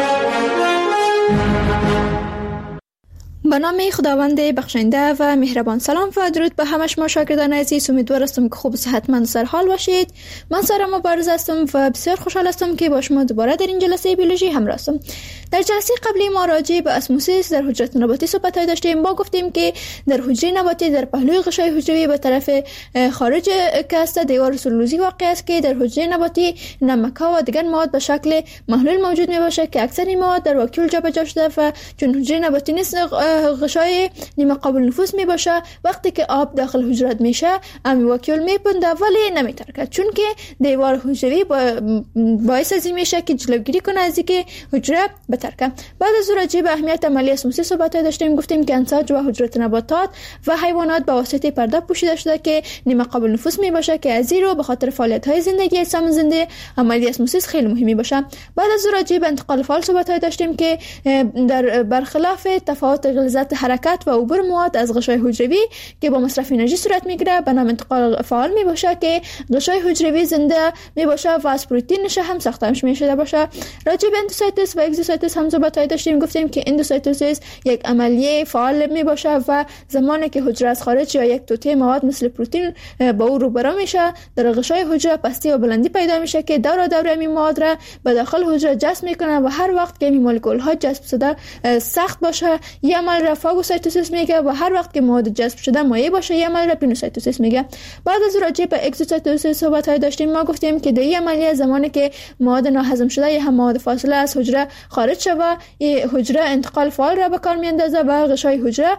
به نام خداوند بخشنده و مهربان. سلام و درود به همه شما شاگردان عزیز. امیدوار هستم که خوب و صحتمند سر حال باشید. من سارا مبارز هستم و بسیار خوشحال هستم که با شما دوباره در این جلسه بیولوژی همراه هستم. در جلسه قبلی ما راجع به اسموسیس در حجره نباتی صحبت داشتیم. ما گفتیم که در حجره نباتی در پهلوی غشای حجروی به طرف خارج که است دیوار سلولوزی واقع است که در حجره نباتی نمک‌ها و دیگر مواد به شکل محلول موجود میباشه که اکثر این مواد در واکیول جابجا شده و چون حجره نباتی نیست غشای نیمه قابل نفوذ می باشه، وقتی که آب داخل حجرات میشه امی واکیول میپنده ولی نمیترکه، چون که دیوار حجروی باعث از این میشه که جلوگیری کنه از اینکه حجره بترکه. بعد از راجع به اهمیت عملی اسموسیس صحبت داشتیم. گفتیم که انساج و حجرات نباتات و حیوانات به واسطه پرده پوشیده شده که نیمه قابل نفوذ می باشه که از این رو به خاطر فعالیت های زندگی اجسام زنده عملی اسموسیس خیلی مهمی باشه. بعد از راجع به انتقال فعال صحبت داشتیم که در برخلاف تفاوت غلظت حرکت و عبور مواد از غشای حجروی که با مصرف انرژی صورت میگیره به نام انتقال فعال می باشه که غشای حجروی زنده می باشه و از پروتئینش هم ساخته میشه باشه. راجع به اندوسایتوس و اگزوسایتوس هم صحبت داشتیم. گفتیم که اندوسایتوس یک عملیه فعال می باشه و زمانی که حجره از خارج یا یک توته مواد مثل پروتئین با او روبرو میشه، در غشای حجره پستی و بلندی پیدا میشه که دور این مواد را به داخل حجره جذب میکنه و هر وقت که این مولکول ها جذب شده سخت باشه یه عمل را فاگوسایتوسیس میگه و هر وقت که مواد جذب شده مایع باشه یه عمل را پینوسایتوسیس میگه. بعد از راجع به اگزوسایتوسیس صحبت داشتیم. ما گفتیم که در این عملیه زمانی که مواد ناهضم شده یا هم مواد فاصله از حجره خارج شوه، حجره انتقال فعال را به کار میاندازه و غشای حجره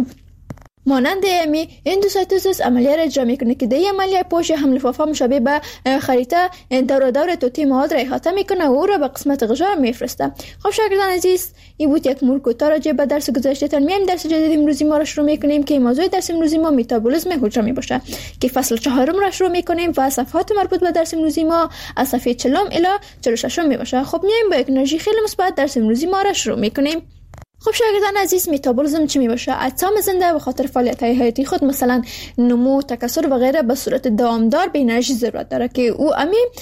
مانند اندوسایتوسیس عملیه را اجرا میکنه که در این عملیه پوش هم لفافه مشابه به خریطه دور توتی مواد را احاطه میکنه و او را به قسمت غشا میفرسته. خب شاگردان عزیز، این بود یک مرور کوتاه راجع به درس گذشته. میایم درس جدید امروزی ما را شروع میکنیم که موضوع درس امروزی ما متابولیسم حجره میباشه که فصل 4 را شروع میکنیم و صفحات مربوط به درس امروزی ما از صفحه 40 الی 46 میباشه. خب میایم با یک انرژی خیلی مثبت درس امروزی ما را شروع میکنیم. خب شاگردان عزیز، متابولیسم چی میباشه؟ اجسام زنده به خاطر فعالیت‌های حیاتی خود مثلا نمو، تکثر و غیره به صورت دامدار به انرژی ضرورت داره که او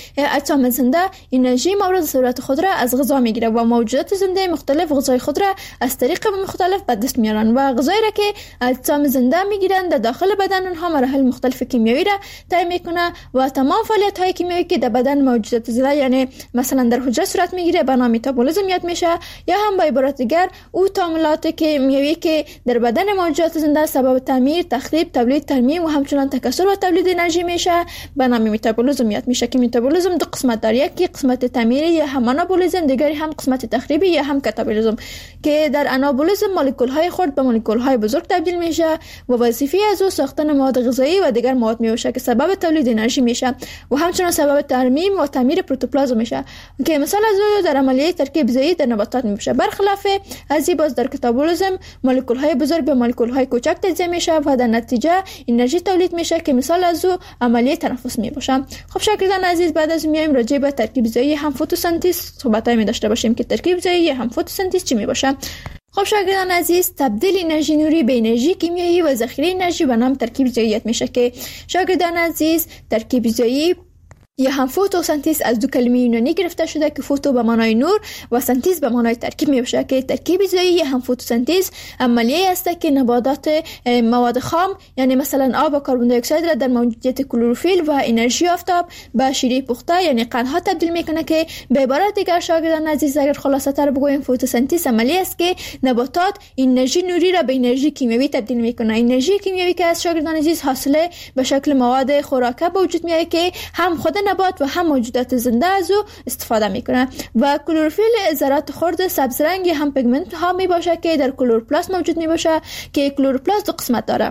اجسام زنده انرژی مورد ضرورت خود را از غذا میگیره و موجودات زنده مختلف غذای خود را از طریق مختلف به دست میارن و غذایی را که اجسام زنده میگیرن در داخل بدن اونها مراحل مختلف کیمیایی را طی میکنه و تمام فعالیت‌های کیمیایی که در بدن موجودات زنده یعنی مثلا در حجره صورت میگیره به نام متابولیسم یاد میشه، یا هم به عبارت دیگر او تعاملات کیمیایی که در بدن موجودات زنده سبب تعمیر، تخریب، تولید، ترمیم و همچنان تکثر و تولید انرژی میشه به نام متابولیسم یاد میشه که متابولیسم دو قسمت داره، یکی قسمت تعمیری یا هم آنابولیسم، دیگری هم قسمت تخریبی یا هم کاتابولیسم که در آنابولیسم مولکول های خرد به مولکول های بزرگ تبدیل میشه و وظیفه از او ساختن مواد غذایی و دیگر مواد میشه که سبب تولید انرژی میشه و همچنان سبب ترمیم و تعمیر پروتوپلازم میشه که مثال از او در عملیه ترکیب ضعیف در نباتات میشه. برخلاف از باز در کاتابولیسم مولکول های بزرگ به مولکول های کوچک تجزیه میشه و در نتیجه انرژی تولید میشه که مثال از او عملیه تنفس میباشه. خب شاگردان عزیز، بعد از میایم راجع به ترکیب ضعیف هم فتوسنتز صحبتای می داشته باشیم که ترکیب ضعیف هم فتوسنتز چی میباشه. خب شاگردان عزیز، تبدیل انرژی نوری به انرژی کیمیایی و ذخیره انرژی به نام ترکیب ضعیف میشه که شاگردان عزیز ترکیب ضعیف یا هم فوتوسنتز از دو کلمه یونانی گرفته شده که فوتو به معنای نور و سنتز به معنای ترکیب میشه که ترکیب ضعیف یا هم فوتوسنتز عملیه است که نباتات مواد خام یعنی مثلا آب و کربن دی اکساید را در موجودیت کلروفیل و انرژی آفتاب به شیره پخته یعنی قندها تبدیل میکنه که به عبارت دیگر شاگردان عزیز اگر خلاصه تر بگوییم فوتوسنتز عملیه است که نباتات انرژی نوری را به انرژی کیمیایی تبدیل میکنه. انرژی کیمیایی که از شاگردان عزیز حاصله به شکل مواد خوراکه به وجود میاد که هم خود نبات و هم موجودات زنده از او استفاده میکنه و کلروفیل ذرات خرد سبز رنگ هم پیگمنت ها می باشه که در کلوروپلاست موجود می باشه که کلوروپلاست دو قسمت داره،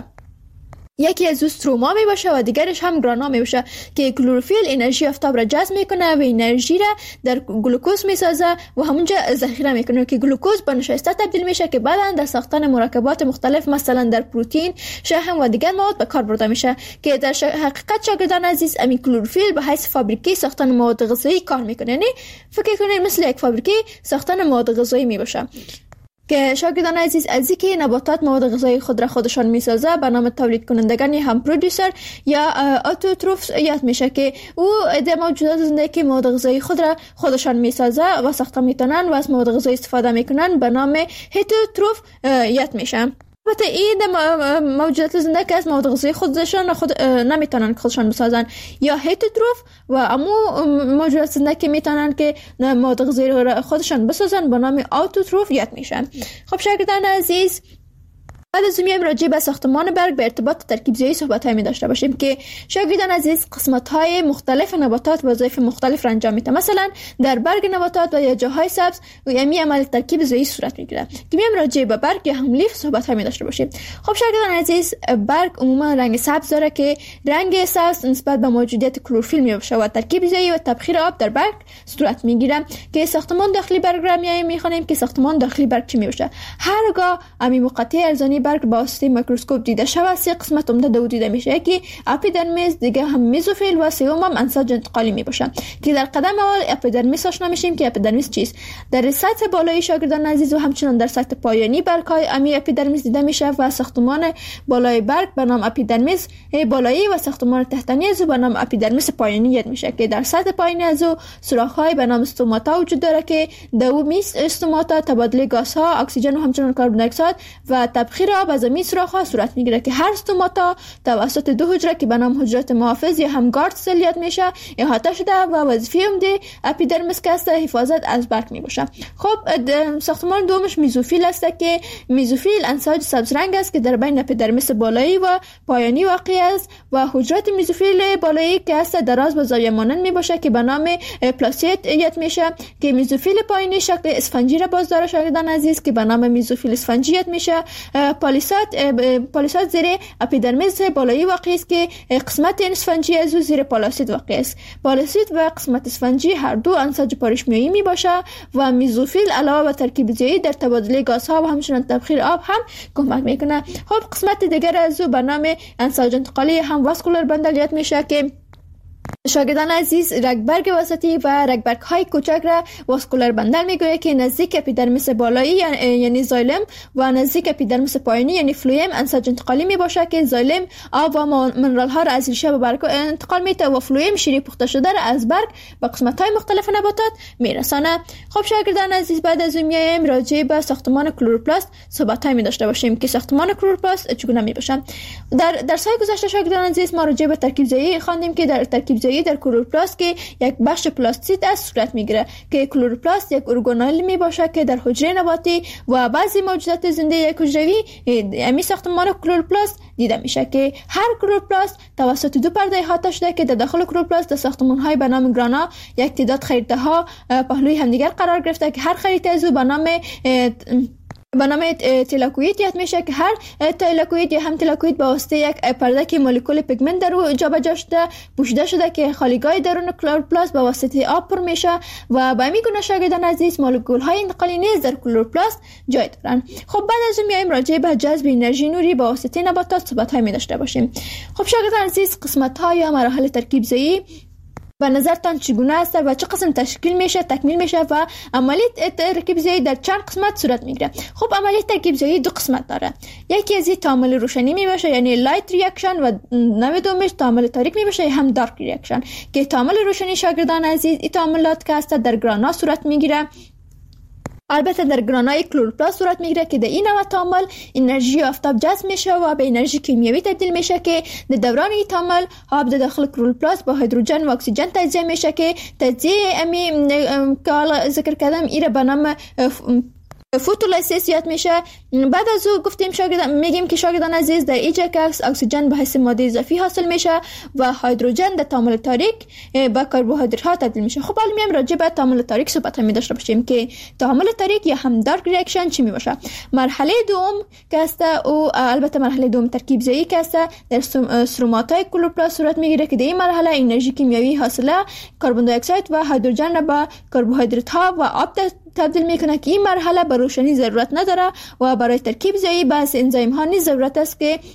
یکی از استروما می باشه و دیگرش هم گرانا می باشه که کلروفیل انرژی آفتاب را جذب میکنه و انرژی را در گلوکوز می سازه و همونجا ذخیره میکنه که گلوکوز به نشاسته تبدیل میشه که بعدا در ساختن مرکبات مختلف مثلا در پروتئین، شحم و دیگر مواد به کار برده میشه که در حقیقت شاگردان عزیز همین کلروفیل به حیث فابریکه ساختن مواد غذایی کار میکنه. یعنی فکر کنید مثل یک فابریکه ساختن مواد غذایی می باشه. که شاگردان عزیز از اینکه نباتات مواد غذایی خود را خودشان میسازه به نام تولید کنندگان هم پرودوسر یا اتوتروف یاد میشه که او عده موجودات زنده که مواد غذایی خود را خودشان میسازه و ساخته میتونن و از مواد غذایی استفاده میکنن به نام هتروتروف یاد میشه. البته این موجودات زنده که از مواد غذایی خودشان نمیتونن خودشان بسازن یا هتروتروف و امو موجودات زنده که میتونن که مواد غذایی خودشان بسازن به نام اتوتروف یاد میشن. خب شاگردان عزیز، بعد از میایم راجع به ساختمان برگ به ارتباط ترکیب‌زایی صحبت‌های می داشته باشیم که شاگردان عزیز قسمت‌های مختلف نباتات وظایف مختلف را انجام میدن. مثلا در برگ نباتات و یا جاهای سبز و یمی عمل ترکیب‌زایی صورت میگیره که میایم راجع به برگ یا هم لیف صحبت‌های می داشته باشیم. خب شاگردان عزیز، برگ عموما رنگ سبز داره که رنگ سبز نسبت به موجودیت کلروفیل میباشه و ترکیب‌زایی و تبخیر آب در برگ صورت میگیره که ساختمان داخلی برگ را میخوانیم که ساختمان داخلی برگ چی میباشه. هرگاه امی مقطع ارزانی برگ با واسطه میکروسکوپ دیده شود سه قسمت عمده دو دیده میشه که اپیدرمیس، دیگه هم میزوفیل و سوم هم انساج انتقالی میباشه که در قدم اول اپیدرمیس آشنا میشیم که اپیدرمیس چیست. در سطح بالایی شاگردان عزیز و همچنان در سطح پایانی برگ‌های امی اپیدرمیس دیده میشه و ساختمان بالای برگ به نام اپیدرمیس بالایی و ساختمان تحتانی از به نام اپیدرمیس پایانی یاد میشه که در سطح پایینی از سوراخ‌های به نام استوماتا وجود داره که دومیس استوماتا تبادله گازها، اکسیژن و همچنان کربن دی اکساید و تبخیر آب از این سوراخ‌ها صورت میگیره که هر استوماتا توسط دو حجره که به نام حجرات محافظ یا هم گارد سل یاد میشه احاطه شده و وظیفه عمده اپیدرمیس که است حفاظت از برگ میباشه. خب ساختمان دومش میزوفیل است که میزوفیل انساج سبز رنگ است که در بین اپیدرمیس بالایی و پایانی واقع است و حجرات میزوفیل بالایی که است دراز و زاویه مانند میباشه که به نام پلاسیت یاد میشه که میزوفیل پایانی شکل اسفنجی را باز داره شاگردان عزیز که به نام میزوفیل اسفنجی یاد میشه. پالیساد زیر اپیدرمیس بالایی واقع است که قسمت اسفنجی از زیر پالاسید واقع است. پالاسید و قسمت اسفنجی هر دو انساج پارشمیایی می باشه و میزوفیل علاوه بر ترکیب‌زایی در تبادله گازها و همچنین تبخیر آب هم کمک میکنه. خب قسمت دیگر از به نام انساج انتقالی هم واسکولار بندل یاد میشه که شاگردان عزیز رگبرگ وسطی و رگبرگ های کوچک را واسکولار بندل میگوید که نزدیک اپیدرمیس بالایی یعنی زایلم و نزدیک اپیدرمیس پایینی یعنی فلویم انساج انتقالی می باشه که زایلم آب و منرال ها را از ریشه به برگ انتقال میده و فلویم شیری پخته شده را از برگ به قسمت های مختلف نباتات میرسانه. خب شاگردان عزیز، بعد از میایم راجع به ساختمان کلوروپلاست صحبت های می داشته باشیم که ساختمان کلوروپلاست چگونه می باشه. در سال گذشته شاگردان عزیز ما راجع به ترکیب‌زایی خواندیم که در ترکیب‌زایی در کلوروپلاست که یک بخش پلاستید از صورت میگیره که کلوروپلاست یک ارگانل می باشه که در حجره نباتی و بعضی موجودات زنده یک حجروی امی ساختمان کلوروپلاست دیده میشه که هر کلوروپلاست توسط دو پرده احاطه شده که در داخل کلوروپلاست در ساختمان های به نام گرانا یک تعداد خریطه ها پهلوی همدیگر قرار گرفته که هر خریطه از به نام تلاکوید یاد میشه که هر تلاکوید یا هم تلاکوید با واسطه یک پرده که مولکول پیگمنت در او جابجا شده پوشیده شده که خالیگاه درون کلوروپلاست با واسطه آب پر میشه و به همین گونه شاگردان عزیز مولکول های انتقالی نیز در کلوروپلاست جای دارن. خب بعد از اون میایم راجع به جذب انرژی نوری با واسطه نباتات صحبت های می داشته باشیم. خب شاگردان عزیز، قسمت ها یا مراحل ترکیب‌زایی به نظرتان چگونه است و چه قسم تکمیل میشه و عملیات ترکیب‌زایی در چند قسمت صورت میگیره؟ خب عملیات ترکیب‌زایی دو قسمت داره. یکی از این تعامل روشنی میباشه یعنی لایت ریاکشن و نوع دومش تعامل تاریک میباشه هم دارک ریاکشن که تعامل روشنی شاگردان عزیز این تعاملات که است در گرانا صورت میگیره. البته در گرانای کلوروپلاست صورت میگیره که در این نوع تعامل انرژی آفتاب جذب میشه و به انرژی کیمیایی تبدیل میشه که در دوران این تعامل آب در داخل کلوروپلاست با هیدروژن و اکسیژن تجزیه میشه که تجزیه امی که ذکر کردم ایره به نام فوتولیسیس یاد میشه. بعد از او گفتیم میگیم که شاگردان عزیز در اینجا که اکسیژن به حیث ماده اضافی حاصل میشه و هیدروژن در تعامل تاریک با کربوهیدرات ها تبدیل میشه. خب حالا میام راجع به تعامل تاریک صحبت می داشته باشیم که تعامل تاریک یا هم دارک ریاکشن چی میباشه. مرحله دوم که است او البته مرحله دوم ترکیب‌زایی که است در سروماتای کلوروپلاست صورت میگیره که در این مرحله انرژی کیمیایی حاصله کربن دی اکساید و هیدروژن را به کربوهیدرات ها و آب تبدیل میکنه که این مرحله به روشنی ضرورت نداره و برای ترکیب زایی بعض انزایم ها نیز ضرورت است که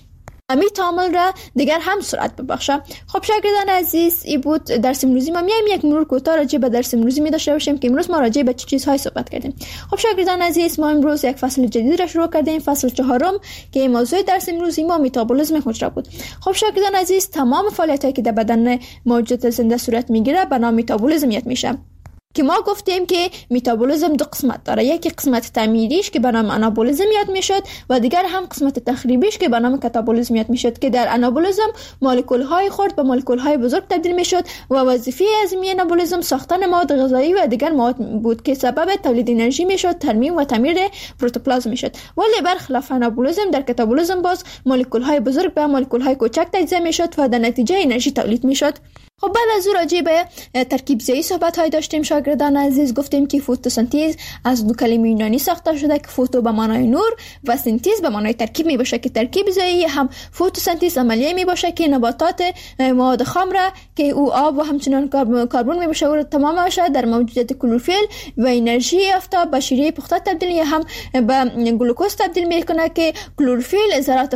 امی تعامل را دیگر هم سرعت ببخشه. خب شاگردان عزیز، این بود درس امروزی ما. میایم یک مرور کوتاه راجع به درس امروزی می داشته باشیم که امروز ما راجع به چه چیزهایی صحبت کردیم. خب شاگردان عزیز، ما امروز یک فصل جدید را شروع کردیم، فصل 4 که موضوع درس امروزی ما متابولیسم حجره بود. خب شاگردان عزیز، تمام فعالیتایی که در بدن موجودات زنده صورت میگیره به نام متابولیسم یاد میشه. که ما گفتیم که متابولیسم دو قسمت داره، یکی قسمت تعمیریش که به نام آنابولیسم یاد میشد و دیگر هم قسمت تخریبیش که به نام کاتابولیسم یاد میشد. که در آنابولیسم مولکول های خرد به مولکول های بزرگ تبدیل میشد و وظیفه از آنابولیسم ساختن مواد غذایی و دیگر مواد بود که سبب تولید انرژی میشد، ترمیم و تعمیر پروتوپلازم میشد. ولی برخلاف آنابولیسم، در کاتابولیسم باز مولکول های بزرگ به مولکول های کوچک تجزیه میشد و در نتیجه انرژی تولید میشد. خب بعد از او راجع به ترکیب زئی صحبت های داشتیم شاگردان عزیز. گفتیم که فتوسنتز از دو کلمه یونانی ساخته شده که فوتو به معنای نور و سنتز به معنای ترکیب می باشه، که ترکیب زئی هم فتوسنتز عملیه می باشه که نباتات مواد خام را که او آب و همچنان کربن می باشه و تمام باشه در موجودیت کلروفیل و انرژی آفتاب به شیره پخته تبدیل یا هم به گلوکوز تبدیل می کنه که کلروفیل ذرات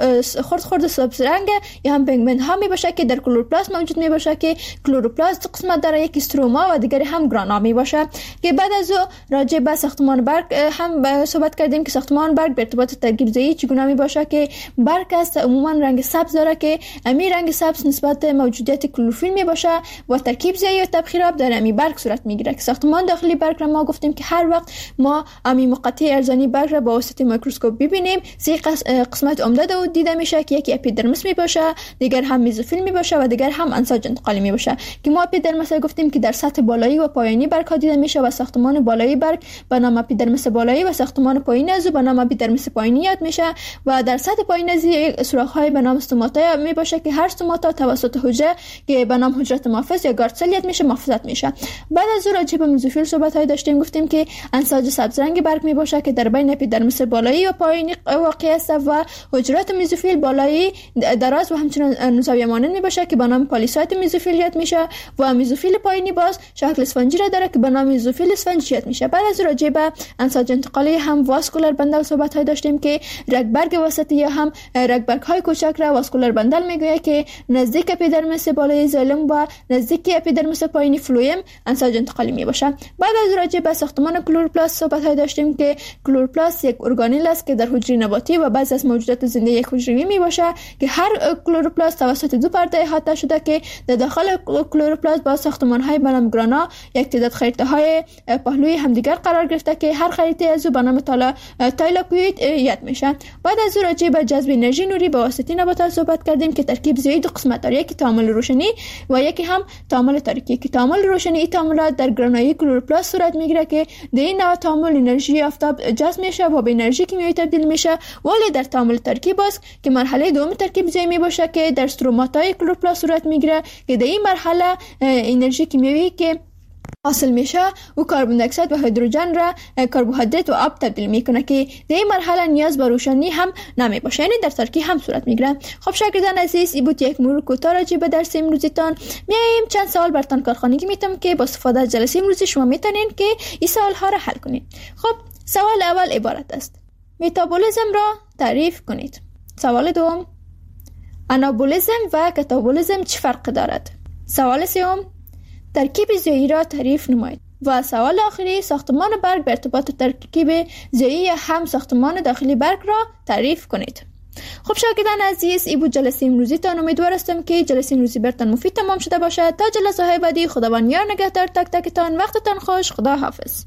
خرد سبز رنگ یا هم پگمنت ها می باشه که در کلوروپلاست موجود می باشه که کلوروپلاست قسمت داره، یک استروما و دیگری هم گرانا می باشه. که بعد از او راجع به ساختمان برگ هم صحبت کردیم که ساختمان برگ به ارتباط ترکیب زئی چگونه می باشه. که برگ است عموما رنگ سبز داره که امی رنگ سبز نسبت موجودیت کلوروفیل می باشه و ترکیب زئی و تبخیر در امی برگ صورت می گیره. که ساختمان داخلی برگ را ما گفتیم که هر وقت ما امی مقطع ارزانی برگ را با واسطه میکروسکوپ ببینیم، سه قسمت عمده او دیده میشه که یکی اپیدرمیس می باشه، دیگر هم میزوفیل می باشه و دیگر هم انساج انتقالی می باشه. که ما اپیدرمیس گفتیم که در سطح بالایی و پایینی برگ ها دیده میشه و ساختمان بالایی برگ به نام اپیدرمیس بالایی و ساختمان پایینی از او به نام اپیدرمیس پایینی یاد میشه. و در سطح پایین از سوراخ های به نام استوماتا می باشه که هر استوماتا توسط حجره که به نام حجره محافظ یا گارد سل یاد میشه محافظت میشه. بعد از او راجع به میزوفیل صحبت های داشتیم، گفتیم که انساج سبز رنگ برگ می باشه که در بین اپیدرمیس بالایی و پایینی واقع است و حجرات میزوفیل بالایی دراز و همچنین زاویه مانند می باشه که به نام پالیساید میزوفیل یاد میشه و میزوفیل پایینی باز شکل اسفنجی را داره که به نام میزوفیل اسفنجی یاد میشه. بعد از راجع به انساج انتقالی هم واسکولار بندل صحبت های داشتیم که رگبرگ وسطی یا هم رگبرگ های کوچک را واسکولار بندل میگویه که نزدیک اپیدرمیس بالای زایلم و نزدیک اپیدرمیس پایینی فلویم انساج انتقالی می باشه. بعد از راجع به ساختمان کلوروپلاست صحبت های داشتیم که کلوروپلاست یک ارگانل است که در حجره نباتی و بعضی از موجودات زنده یک حجروی می باشه که هر کلوروپلاست توسط دو پرده احاطه شده که در داخل کلوروپلاست با ساختمان های به نام گرانا یک تعداد خریطه های پهلوی همدیگر قرار گرفته که هر خریطه از او به نام تایلاکوئید یاد میشه. بعد از او راجع به جذب انرژی نوری به واسطه نباتات صحبت کردیم که ترکیب زئی دو قسمت داره، یکی تعامل روشنی و یکی هم تعامل تاریکی. که تعامل روشنی این تعاملات در گرانایی کلوروپلاست صورت میگیره که در این نوع تعامل انرژی آفتاب جذب میشه و به انرژی کیمیایی تبدیل میشه. ولی در تعامل ترکیب باز که مرحله دوم ترکیب زئی می باشه که در استروماتای کلوروپلاست صورت میگیره که در این مرحله انرژی کیمیایی که حاصل میشه و کربن دی اکساید و هیدروژن را کربوهیدرات و آب تبدیل میکنه که در این مرحله نیاز به روشنی هم نمی باشه، یعنی در ترکیب هم صورت میگیره. خب شاگردان عزیز، این بود یک مرور کوتاه راجع به درس امروزیتان. میایم چند سوال براتون کارخانگی میتونم که با استفاده از جلسه امروزی شما میتونین که این سوال ها را حل کنید. خب سوال اول عبارت است: متابولیسم را تعریف کنید. سوال دوم: آنابولیسم و کاتابولیسم چه فرق دارد؟ سوال سوم: ترکیب زئی را تعریف نمایید. و سوال آخری: ساختمان برگ به ارتباط ترکیب زئی هم ساختمان داخلی برگ را تعریف کنید. خب شاگردان عزیز، این بود جلسه امروزی تان. امیدوار هستم که جلسه امروزی برتان مفید تمام شده باشد. تا جلسه های بعدی خداوند یار نگهدار تک تکتان. وقتتان خوش. خدا حافظ.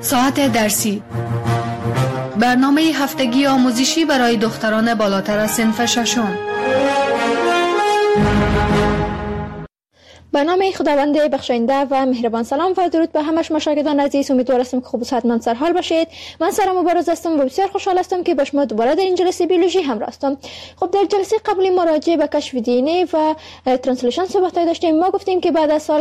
ساعت درسی، برنامه هفتگی آموزشی برای دختران بالاتر از صنف ششم. به نام خداوند بخشاینده و مهربان. سلام و درود به همه شما شاگردان عزیز. امیدوار هستم که خوب و صحتمند سرحال باشید. من سارا مبارز هستم و بسیار خوشحال هستم که با شما دوباره در این جلسه بیولوژی همراه هستم. خب در جلسه قبلی ما راجع به کشف دی ان ای و ترانسلیشن صحبت داشتیم. ما گفتیم که بعد از سال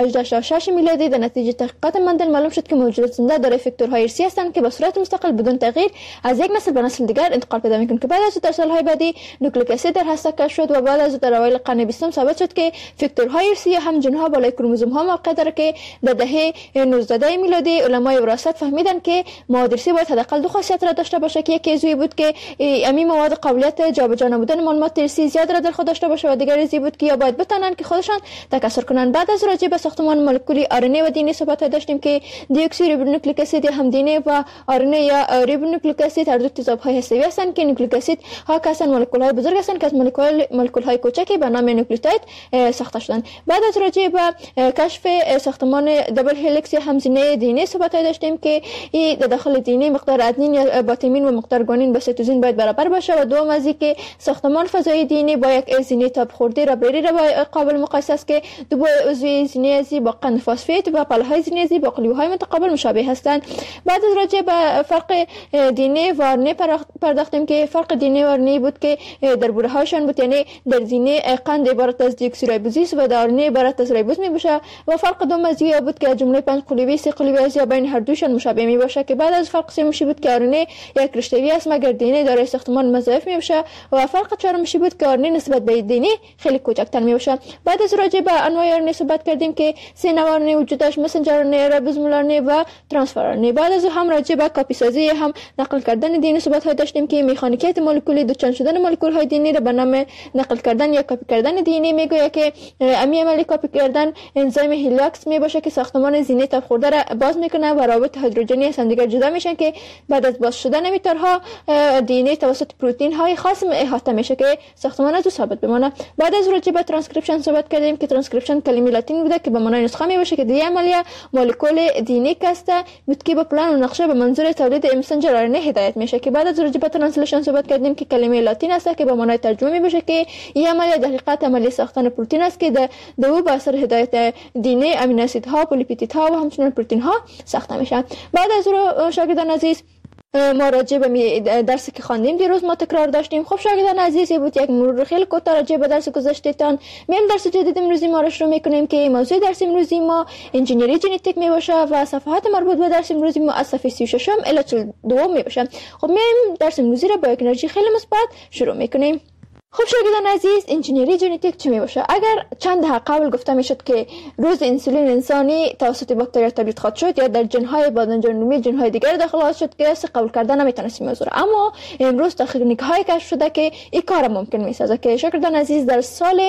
1866 میلادی در نتیجه تحقیقات مندل معلوم شد که موجودات زنده دارای فاکتورهای ارثی هستند که به صورت مستقل بدون تغییر از یک نسل به نسل دیگر انتقال پیدا میکنند، که بعد از در سالهای بعدی نوکلیک اسید در هسته کشف شد و بعد از در اوایل قرن 20 ثابت شد که فاکتورهای ارثی هم جنها بالای کروموزوم ها موقع داره که در دهه 19 میلادی علمای وراثت فهمیدن که مواد ارثی باید حداقل دو خاصیت را داشته باشه که یکی ازوی بود که امی مواد قابلیت جابجا نمودن معلومات ارثی زیاد را در خود داشته باشه و دیگر ازوی بود که یا باید بتونن که خودشان تکثر کنن. بعد از راجع به ساختمان مولکولی آر ان ای و دی ان ای صحبت داشتیم که دیوکسیریبونوکلیک اسید هم دی ان ای و آر ان ای یا ریبونوکلیک اسید هر دو تضادهای هسته‌ای هستند که نوکلیک اسید ها کسان مولکول های بزرگ هستند که از مولکول های کوچکی به نام نوکلیوتاید ساخته شدند. بعد از راجع به کشف ساختمان دبل هلیکس همزینه دی ان ای صحبت داشتیم که این در داخل دی ان ای مقدار ادنین یا باتمین و مقدار گوانین با سیتوزین باید برابر باشه و دوم از اینکه ساختمان فضایی دی ان ای با یک زینه تاب خورده رابری را قابل مقایسه است که دو عضوی زینه ازی با قند فسفید و پلهای زینه ازی با قلیوهای متقابل مشابه هستند. بعد از راجع به فرق دی ان ای و آر ان ای پرداختیم که فرق دی ان ای و آر ان ای بود که در بوره هاشون بود، یعنی در زینه قند عبارت از دیوکسیریبوزیس و در آر ان ای عبارت از ریبوز می باشه و فرق دو مزیه بود که جمله 5 قلوی 3 قلوی از یا بین هر دوشون مشابه می باشه، که بعد از فرق سومش بود که آر ان ای یک رشته‌ای است مگر دی ان ای دارای ساختمان مضاعف می باشه و فرق چهارمش بود که آر ان ای نسبت به دی ان ای خیلی کوچکتر می باشه. بعد از راجع به انواع آر ان ای صحبت کردیم که سه نوع آر ان ای وجود داشت: مسنجر آر ان ای، ریبوزومال آر ان ای و ترانسفر آر ان ای. بعد از هم راجع به کپی سازی هم نقل کردن دی ان ای صحبت داشتیم که مکانیکیت مولکولی دوچند شدن مولکول های دی ان ای را به نام نقل کردن یا کپی کردن دی ان ای میگوید که امی عملی کپی کردن انزیم هیلاکس می باشه که ساختمان زینه تاب خورده را باز میکنه و روابط هیدروژنی از هم دیگر جدا میشن که بعد از باز شدن میتارها دی ان ای توسط پروتئین های خاص احاطه میشه که ساختمان از او ثابت بمانه. بعد از راجع به ترانسکریپشن صحبت کردیم که ترانسکریپشن کلمه لاتین بوده که به معنای نسخه می باشه که دی عملیه مولکول دی ان ای کاسته بود که با پلان و نقشه به منظور تولید مسنجر آر ان ای هدایت میشه، که بعد از راجع به ترانسلیشن صحبت کردیم که کلمه لاتین است که به معنای ترجمه می باشه که این عملیه در حقیقت عملی ساختن پروتئین است که در او به اثر هدایت دی ان ای امینو اسیدها، پلیپتیدها و همچنین پروتئین ها ساخته میشن. بعد از رو شاگردان عزیز ما راجع به درسی که خواندیم دیروز ما تکرار داشتیم. خب شاگردان عزیز بود یک مرور خیلی کوتاه راجع به درس گذشتهتان. میم درس جدید امروزی ما را شروع میکنیم که موضوع درس امروزی ما انجینری ژنتیک می باشه و صفحات مربوط به درس امروزی ما از صفحه 36 الی 42 می باشه. خب میم درس امروزی را با یک انرژی خیلی مثبت شروع میکنیم. خب شاگردان عزیز، انجینری ژنتیک چی می باشه؟ اگر چند دهه قبل گفته میشد که روز انسولین انسانی توسط باکتریا تولید خواهد شد یا در ژن‌های بادنجان‌نمایی ژن‌های دیگر داخل شد که قبول کردن نمیتونست موضوع، اما امروز تکنیک‌های کشف شده که این کار ممکن میسازه. که شاگردان عزیز در سال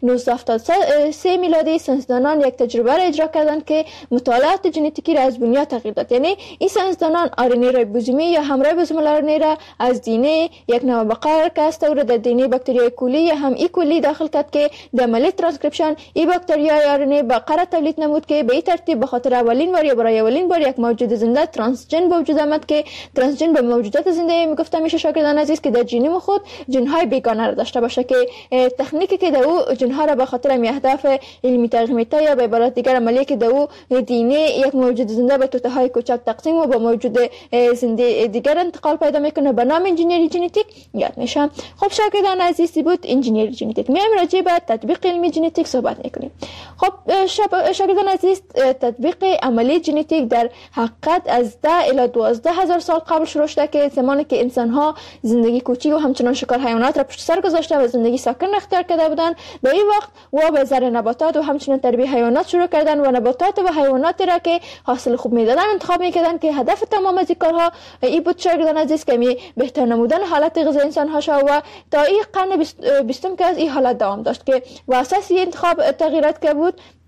1973 میلادی ساینسدانان یک تجربه را اجرا کردند که مطالعات ژنتیکی را از بنیاد تغییر داد. یعنی این ساینسدانان آر ان ای ریبوزومی یا هم ریبوزومال آر ان ای را از دی ان ای یک نوع بقر کاسته و در دی ان ای باکتریا کولی یا هم ایکولی داخل کرد که در عملیه ترانسکریپشن این باکتریای آر ان ای بقره تولید نمود که به این ترتیب به خاطر اولین بار یا برای اولین بار یک موجود زنده ترانسژن به وجود آمد که ترانسژن به موجودات زنده میگفته میشه شاگردان عزیز که در ژنوم خود ژن‌های بیگانه را داشته باشه، که تکنیکی که در او ژن‌ها را به خاطر اهداف علمی ترجمه یا به عبارت دیگر عملیه که در او دی ان ای یک موجود زنده به توته‌های کوچک تقسیم و به موجود زنده دیگر انتقال پیدا میکنه به نام انجینری ژنتیک یاد میشه. خب شاگردان عزیز بود انجینری ژنتیک. میایم راجع به تطبیق علمی ژنتیک صحبت میکنیم. خب شاگردان عزیز، تطبیق عملی ژنتیک در حقیقت از 10 الی 12 هزار سال قبل شروع شده که زمانی که انسان ها زندگی کوچی و همچنان شکار حیوانات را پشت سر گذاشته و زندگی ساکن اختیار کرده بودند، به این وقت و به زرع نباتات و همچنان تربیت حیوانات شروع کردن و نباتات و حیواناتی را که حاصل خوب میدادن انتخاب میکردن که هدف تمام از این کارها این بود شاگردان عزیز که بهتر نمودن حالت غذایی انسان ها شد و تا این قرن 20 که از این حالت دوام داشت که و اساس این انتخاب تغییرات که بود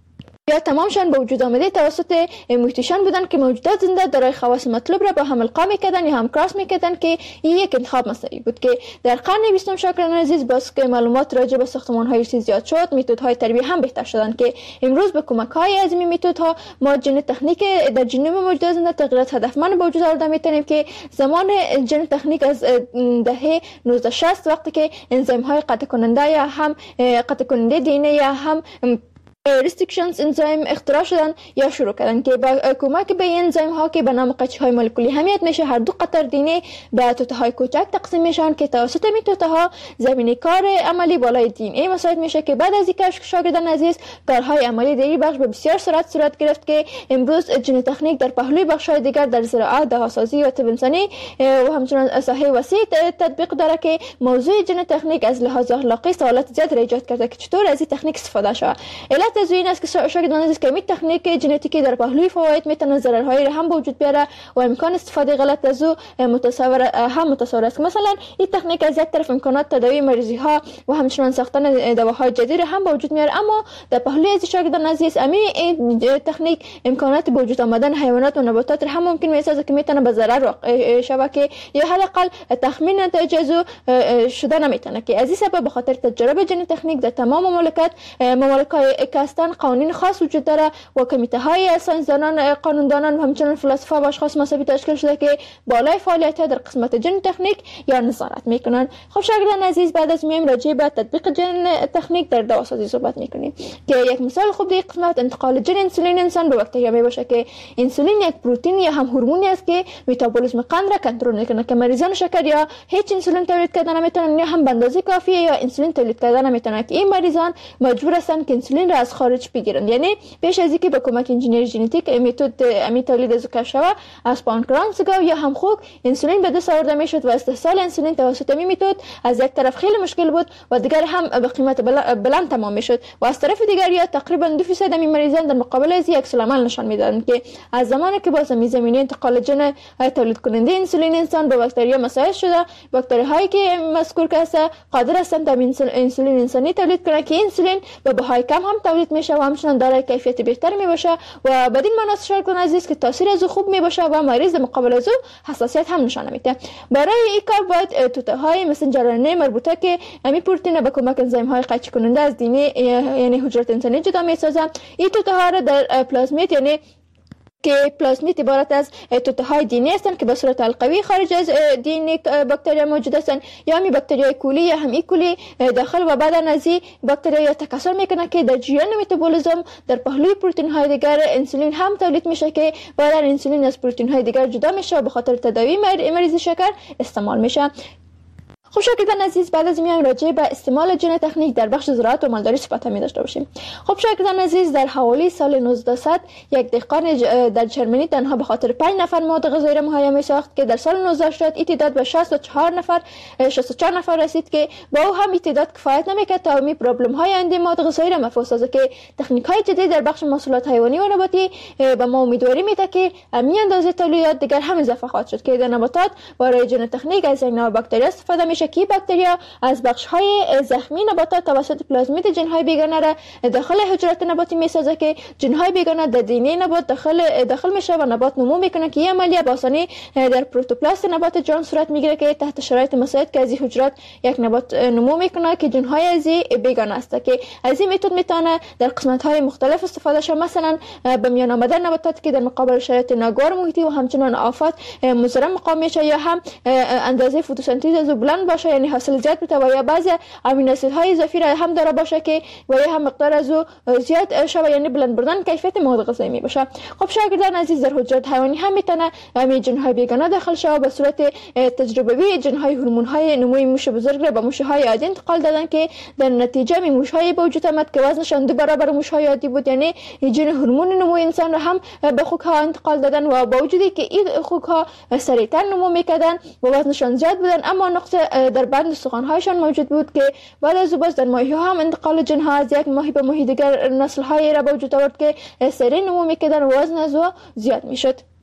یا تمامشان به وجود آمده توسط موتیشن بودن که موجودات زنده دارای خواص مطلوب را با هم القا میکردن یا هم کراس میکردن که این یک انتخاب مصنوعی بود که در قرن 20 شاکران عزیز باز که معلومات راجع به ساختمان های ریزی زیاد شد، متدهای تربیه هم بهتر شدن که امروز به کمک های از این متدها ما ژن تکنیک در ژنوم موجودات زنده تغییرات هدفمند به وجود آورده میتونیم که زمان ژن تکنیک از دهه 1960 وقتی که انزیم های قطع کننده یا هم قطع کننده دی یا هم ریستریکشنز انزیم اختراع شدن یا شروع کردن که با کمک به این انزیم ها که به نام قطعه های مولکولی همیت میشه هر دو قطر دی به توته های کوچک تقسیم میشن که توسط این توته ها زمینه کار عملی بالای دی ای مساعد میشه که بعد از اینکه شاگردان عزیز کارهای عملی در این بخش به بسیار سرعت صورت گرفت که امروز ژن تکنیک در پهلوی بخش های دیگر در زراعت، دهاسازی و طب انسانی و همچنین ساحه وسیع تطبیق داره که موضوع ژن تکنیک از لحاظ اخلاقی سوالات زیاد را ایجاد کرده که چطور از این تکنیک استفاده شود. از این است که شاگردان عزیز که این تکنیک ژنتیکی در پهلوی فواید میتونه ضررهایی را هم به وجود بیاره و امکان استفاده غلط از او متصور است. مثلا این تکنیک از یک طرف امکانات تداوی مریضی ها و همچنین ساختن دواهای جدید هم به وجود میاره، اما در پهلوی از شاگردان عزیز این تکنیک امکانات به وجود آمدن حیوانات و نباتات را هم ممکن میسازه که میتونه به ضرر شبکه یا حداقل تخمین نتایج از او شده نمیتونه که از این سبب به خاطر تجربه ژن تکنیک در تمام مملکت هستن قوانین خاص وجود داره و کمیته های ساینسدانان، قانوندانان و همچنین فلسفه و اشخاص مذهبی تشکیل شده که بالای فعالیت در قسمت ژن تکنیک یا نظارت میکنن. خب شاگردان عزیز بعد از میایم راجع به تطبیق ژن تکنیک در دواسازی صحبت میکنیم که یک مثال خوب در قسمت انتقال ژن انسولین انسان به باکتریا میباشه که انسولین یک پروتئین یا هم هورمونی است که متابولیسم قند را کنترل میکنه که مریضان شکر یا هیچ انسولین تولید کردن نمیتونن یا هم به اندازه کافیه یا انسولین تولید کردن نمیتونن که این مریضان مجبور هستن که انسولین را از خارج بگیرن، یعنی پیش از اینکه به کمک انجینری ژنتیک متد تولید از کشف از پانکراس گاو یا هم خوک انسولین به دست آورده میشد و استحصال انسولین توسط این متد از یک طرف خیلی مشکل بود و دیگر هم به قیمت بلند تمام میشد و از طرف دیگر یا تقریبا 2% این مریضان در مقابل از یک عمل نشان میدادند که از زمانی که باز زمینه انتقال ژن تولید کننده انسولین انسان به باکتریا مساعد شده، باکتری هایی که مذکور که قادر هستند تا انسولین انسانی تولید کنند که انسولین به بهای کم هم تولید میشه و همچنین دارای کیفیت بهتر میباشه و بدین معنی شاگردان عزیز که تاثیر از خوب میباشه و مریض مقابل از حساسیت هم نشان میده. برای این کار باید توته های مسنجر آرنه مربوطه که همین پروتئین به کمک انزیم های قطع کننده از دی یعنی حجرات انسانی جدا میسازه. این توته ها را در پلازمیت یعنی که پلازمیت عبارت از توته های دی هستند که به صورت حلقوی خارج از دی باکتریا موجود هستند یا می باکتریای کولی یا هم ایکولی داخل و بعد از این باکتریا تکثر میکنه که در جریان متابولیسم در پهلوی پروتئین های دیگر انسولین هم تولید میشه که بعد انسولین از پروتئین های دیگر جدا میشه و به خاطر تداوی مریض شکر استعمال میشه. خب شاگردان عزیز بعد از میایم راجع به استعمال ژن تکنیک در بخش زراعت و مالداری صحبت می داشته باشیم. خب شاگردان عزیز در حوالی سال 1900 یک دهقان در جرمنی تنها به خاطر 5 نفر مواد غذایی را مهیا می ساخت که در سال 1980 این تعداد به 64 نفر رسید که با او هم این تعداد کفایت نمیکرد تا می پرابلم های آینده مواد غذایی را مفهوم سازه که تکنیک های جدید در بخش محصولات حیوانی و نباتی به ما امیدواری میده که همین اندازه تولیدات دیگر هم اضافه خواهد شد که در نباتات برای ژن تکنیک از یک نوع باکتریا استفاده میشه که باکتریا از بخش‌های زخمی نباتات توسط پلازمیت ژن‌های بیگانه را داخل حجرات نباتی می‌سازه که ژن‌های بیگانه در دی نبات داخل میشه و نبات نمو میکنه که این عملیه به آسانی در پروتوپلاست نبات جان صورت میگیره که تحت شرایط مساعد که از این حجرات یک نبات نمو میکنه که ژن‌های از بیگانه است که از این متد میتونه در قسمت‌های مختلف استفاده شه، مثلا به میان آمدن نباتات که در مقابل شرایط ناگوار محیطی و همچنین آفات مضر مقام میشه یا هم اندازه فتوسنتز از بلند باشه یعنی حاصل زیاد بده و یا بعضی امینو اسیدهای اضافی را هم داره باشه که و یا هم مقدار از زیاد شوه یعنی بلند بردن کیفیت مواد غذایی می باشه. خب شاگردان عزیز در حجرات حیوانی هم میتونه همین ژن‌های بیگانه داخل شه به صورت تجربوی ژن‌های هورمون‌های نموی موش بزرگ را به موش‌های عادی انتقال دادن که در نتیجه می موش‌های به وجود آمد که وزنشان 2 برابر موش‌های عادی بود، یعنی ژن هورمون نموی انسان را هم به خوک‌ها انتقال دادن و با وجودی که این خوک‌ها سریعتر نمو میکردن و وزنشان زیاد بودن اما نقص در بند استخوان‌هایشان موجود بود که بعد از باز در ماهی‌ها هم انتقال ژن‌ها از یک ماهی به ماهی دیگر نسل‌های را به وجود آورد که سریع نمو میکردن و وزن از زیاد میشد.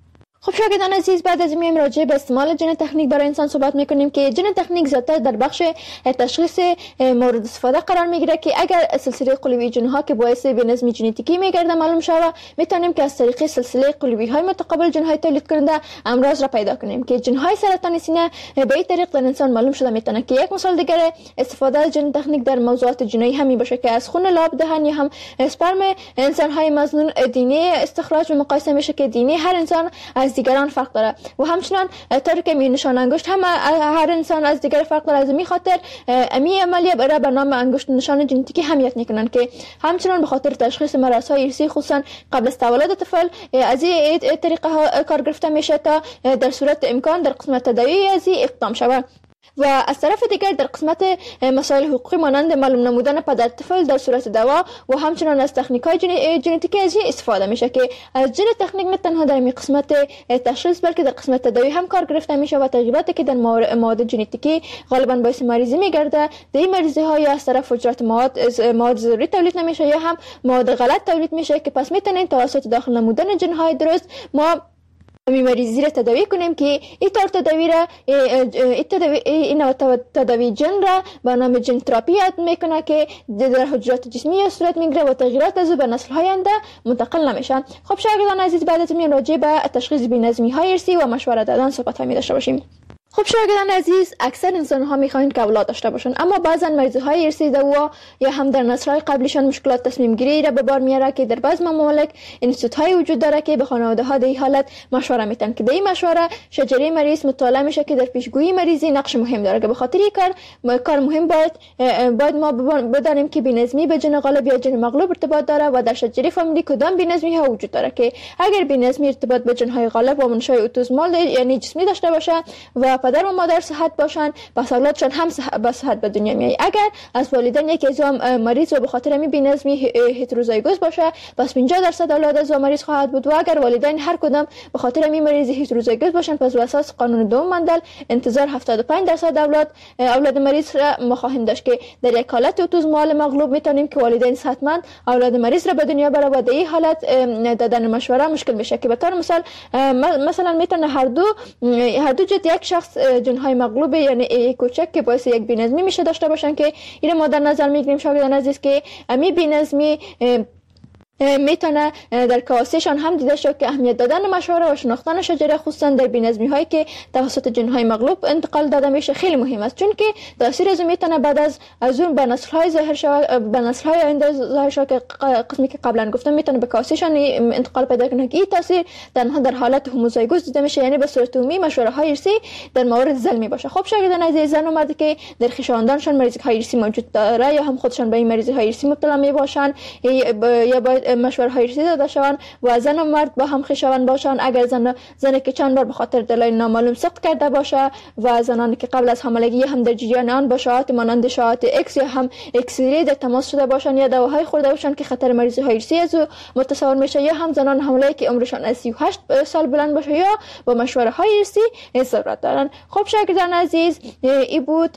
خب شاگردان عزیز، بعد از این راجع به استعمال ژن تکنیک برای انسان صحبت میکنیم که ژن تکنیک زیادتر در بخش تشخیص مورد استفاده قرار میگیره که اگر سلسله قلوی ژن ها که باعث بینظمی ژنتیکی میگرده معلوم شوه، میتونیم که از طریق سلسله قلوی های متقابل ژن های تولید کننده امراض را پیدا کنیم که ژن های سرطان سینه به این طریق در انسان معلوم شده میتونه. که یک مثال دیگر استفاده از ژن تکنیک در موضوعات جنایی همین باشه که از خون لاب دهن یا هم اسپرم انسان های مظنون دی استخراج و مقایسه میشه که دی هر انسان از دیگران فرق داره و همچنان طوری که نشان انگشت هم هر انسان از دیگر فرق داره. از این خاطر امی عملیه برای به نام انگشت نشان ژنتیکی اهمیت میکنن که همچنان به خاطر تشخیص مرض‌های ارثی خصوصا قبل از تولد طفل از این طریقه کار گرفته میشه تا در صورت امکان در قسمت تداوی از اقدام شود. و از طرف دیگر در قسمت مسائل حقوقی مانند معلوم نمودن پدر طفل در صورت دوا و همچنان از تکنیک‌های ژنتیکی از استفاده میشه که از ژن تکنیک نه تنها در این قسمت تشخیص بلکه در قسمت تداوی هم کار گرفته میشه و تغییراتی که در مواد ژنتیکی غالبا باعث مریضی میگرده در این مریضی ها یا از طرف حجرات مواد ضروری تولید نمیشه یا هم مواد غلط تولید میشه که پس میتونیم توسط داخل نمودن ژن های درست ما مریضی را تداوی کنیم که این طور تداوی را این تداوی ژن را به نام ژن تراپی یاد میکنه که در حجرات جسمی صورت میگیره و تغییرات از به نسل های آینده منتقل نمیشن. خب شاگردان عزیز، بعد از این راجع به تشخیص بی‌نظمی های ارثی و مشوره دادن صحبت های داشته باشیم. خب شاگردان عزیز، اکثر انسان ها میخواین که اولاد داشته باشن، اما بعضا مریضی های ارثی دوا یا هم در نسل های قبلیشان مشکلات تصمیم گیری را به بار میاره که در بعض ممالک انستیتوت های وجود داره که به خانواده ها در این حالت مشوره میتن که در این مشوره شجره مریض مطالعه میشه که در پیشگویی مریضی نقش مهم داره که به خاطر این کار مهم باید ما بدانیم که بی‌نظمی به ژن غالب یا ژن مغلوب ارتباط داره و در شجره فامیلی کدام بی‌نظمی ها وجود داره که اگر بی‌نظمی ارتباط به ژن های غالب و منشأ اوتوزمال یعنی جسمی داشته باشه و پدر و مادر صحت باشن، پس اولادشان هم به صحت به دنیا میاد. اگر از والدین یکی از مریض و به خاطر همین بی‌نظمی هتروزایگوس باشه، پس 50% اولاد از مریض خواهد بود و اگر والدین هر کدام به خاطر همین مریض هتروزایگوس باشن، پس اساس قانون دوم مندل انتظار 75% اولاد مریض را ما خواهیم داشت که در یک حالت اوتوزمال مغلوب میتونیم که والدین صحتمند اولاد مریض را به دنیا بیاره و در این حالت دادن مشوره مشکل میشه که به طور مثلا میتونه هر دو جد یک شخص ژن‌های مغلوب یعنی کوچک که باعث یک بی‌نظمی میشه داشته باشن که این ما در نظر میگیریم شاگردان عزیز که امی بی‌نظمی میتونه در کاسهشان هم دیده شد که اهمیت دادن مشوره و شناختن شجره خصوصا در بی‌نظمی هایی که توسط ژن‌های مغلوب انتقال داده میشه خیلی مهم است، چون که تاثیر از میتونه بعد از اون به نسل‌های ظاهر شود، به نسل‌های آینده ظاهر شود که قسمی که قبلا گفتم میتونه به کاسهشان انتقال پیدا کنه که این تاثیر در حالت هوموزایگوس دیده میشه، یعنی به صورت عمومی مشوره‌های ارثی در مورد زلمی باشه. خب شاگردان عزیز، زن و مردی که در خویشاوندانشان مریضی‌های ارثی موجود داره یا هم خودشان به این مریضی‌های ارثی مبتلا میباشن یا باید مشوره‌های ارثی داده شوند و زن و مرد با هم خویشاوند باشند. اگر زنی که چند بار به خاطر دلایل نامعلوم سقط کرده باشه و زنانی که قبل از حاملگی هم در جریان آن با شایعات مانند شایعات ایکس یا هم اکسری در تماس شده باشند یا دواهای خورده باشند که خطر مریضی‌های ارثی از متصور میشه، یا هم زنان حامله که عمرشان از 38 سال بلند باشه یا با مشوره‌های ارثی ضرورت دارند. خب شاگردان عزیز، این بود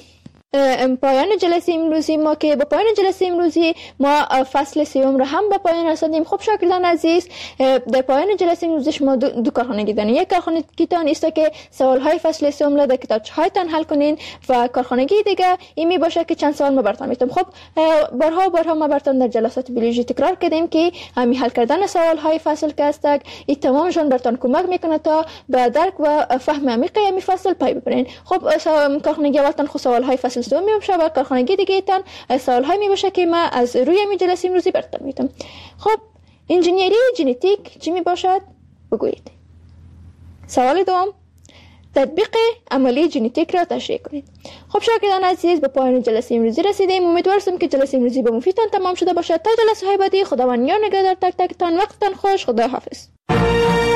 پایان جلسه امروزی ما که با پایان جلسه امروزی ما فصل سوم را هم به پایان رساندیم. خب شاگردان عزیز، در پایان جلسه امروزی شما دو کارخانگی دارین. یک کارخانگیتان است که سوال‌های فصل سوم را در کتابچه‌هایتان حل کنین و کارخانگی دیگه این می باشه که چند سوال ما براتون میتونم. خب بارها ما براتون در جلسات بیولوژی تکرار کردیم که همین حل کردن سوال‌های فصل که است این تمامشون براتون کمک میکنه تا به درک و فهم عمیق این فصل پی ببرین. خب کارخانگی اولتان خود سوال‌های فصل سوم میشه و کارخانگی دیگه تان سوال‌های میباشه که ما از روی می جلسه امروزی براتون میتونم. خب انجینیری ژنتیک چی میباشد؟ بگویید. سوال دوم، تطبیق عملی ژنتیک را تشریح کنید. خب شاگردان عزیز، به پایان جلسه امروزی رسیدیم. امیدوارم که جلسه امروزی به مفیدتان تمام شده باشد. تا جلسه های بعدی خداوند نگهدار تک تکتان. وقتتان خوش. خدا حافظ.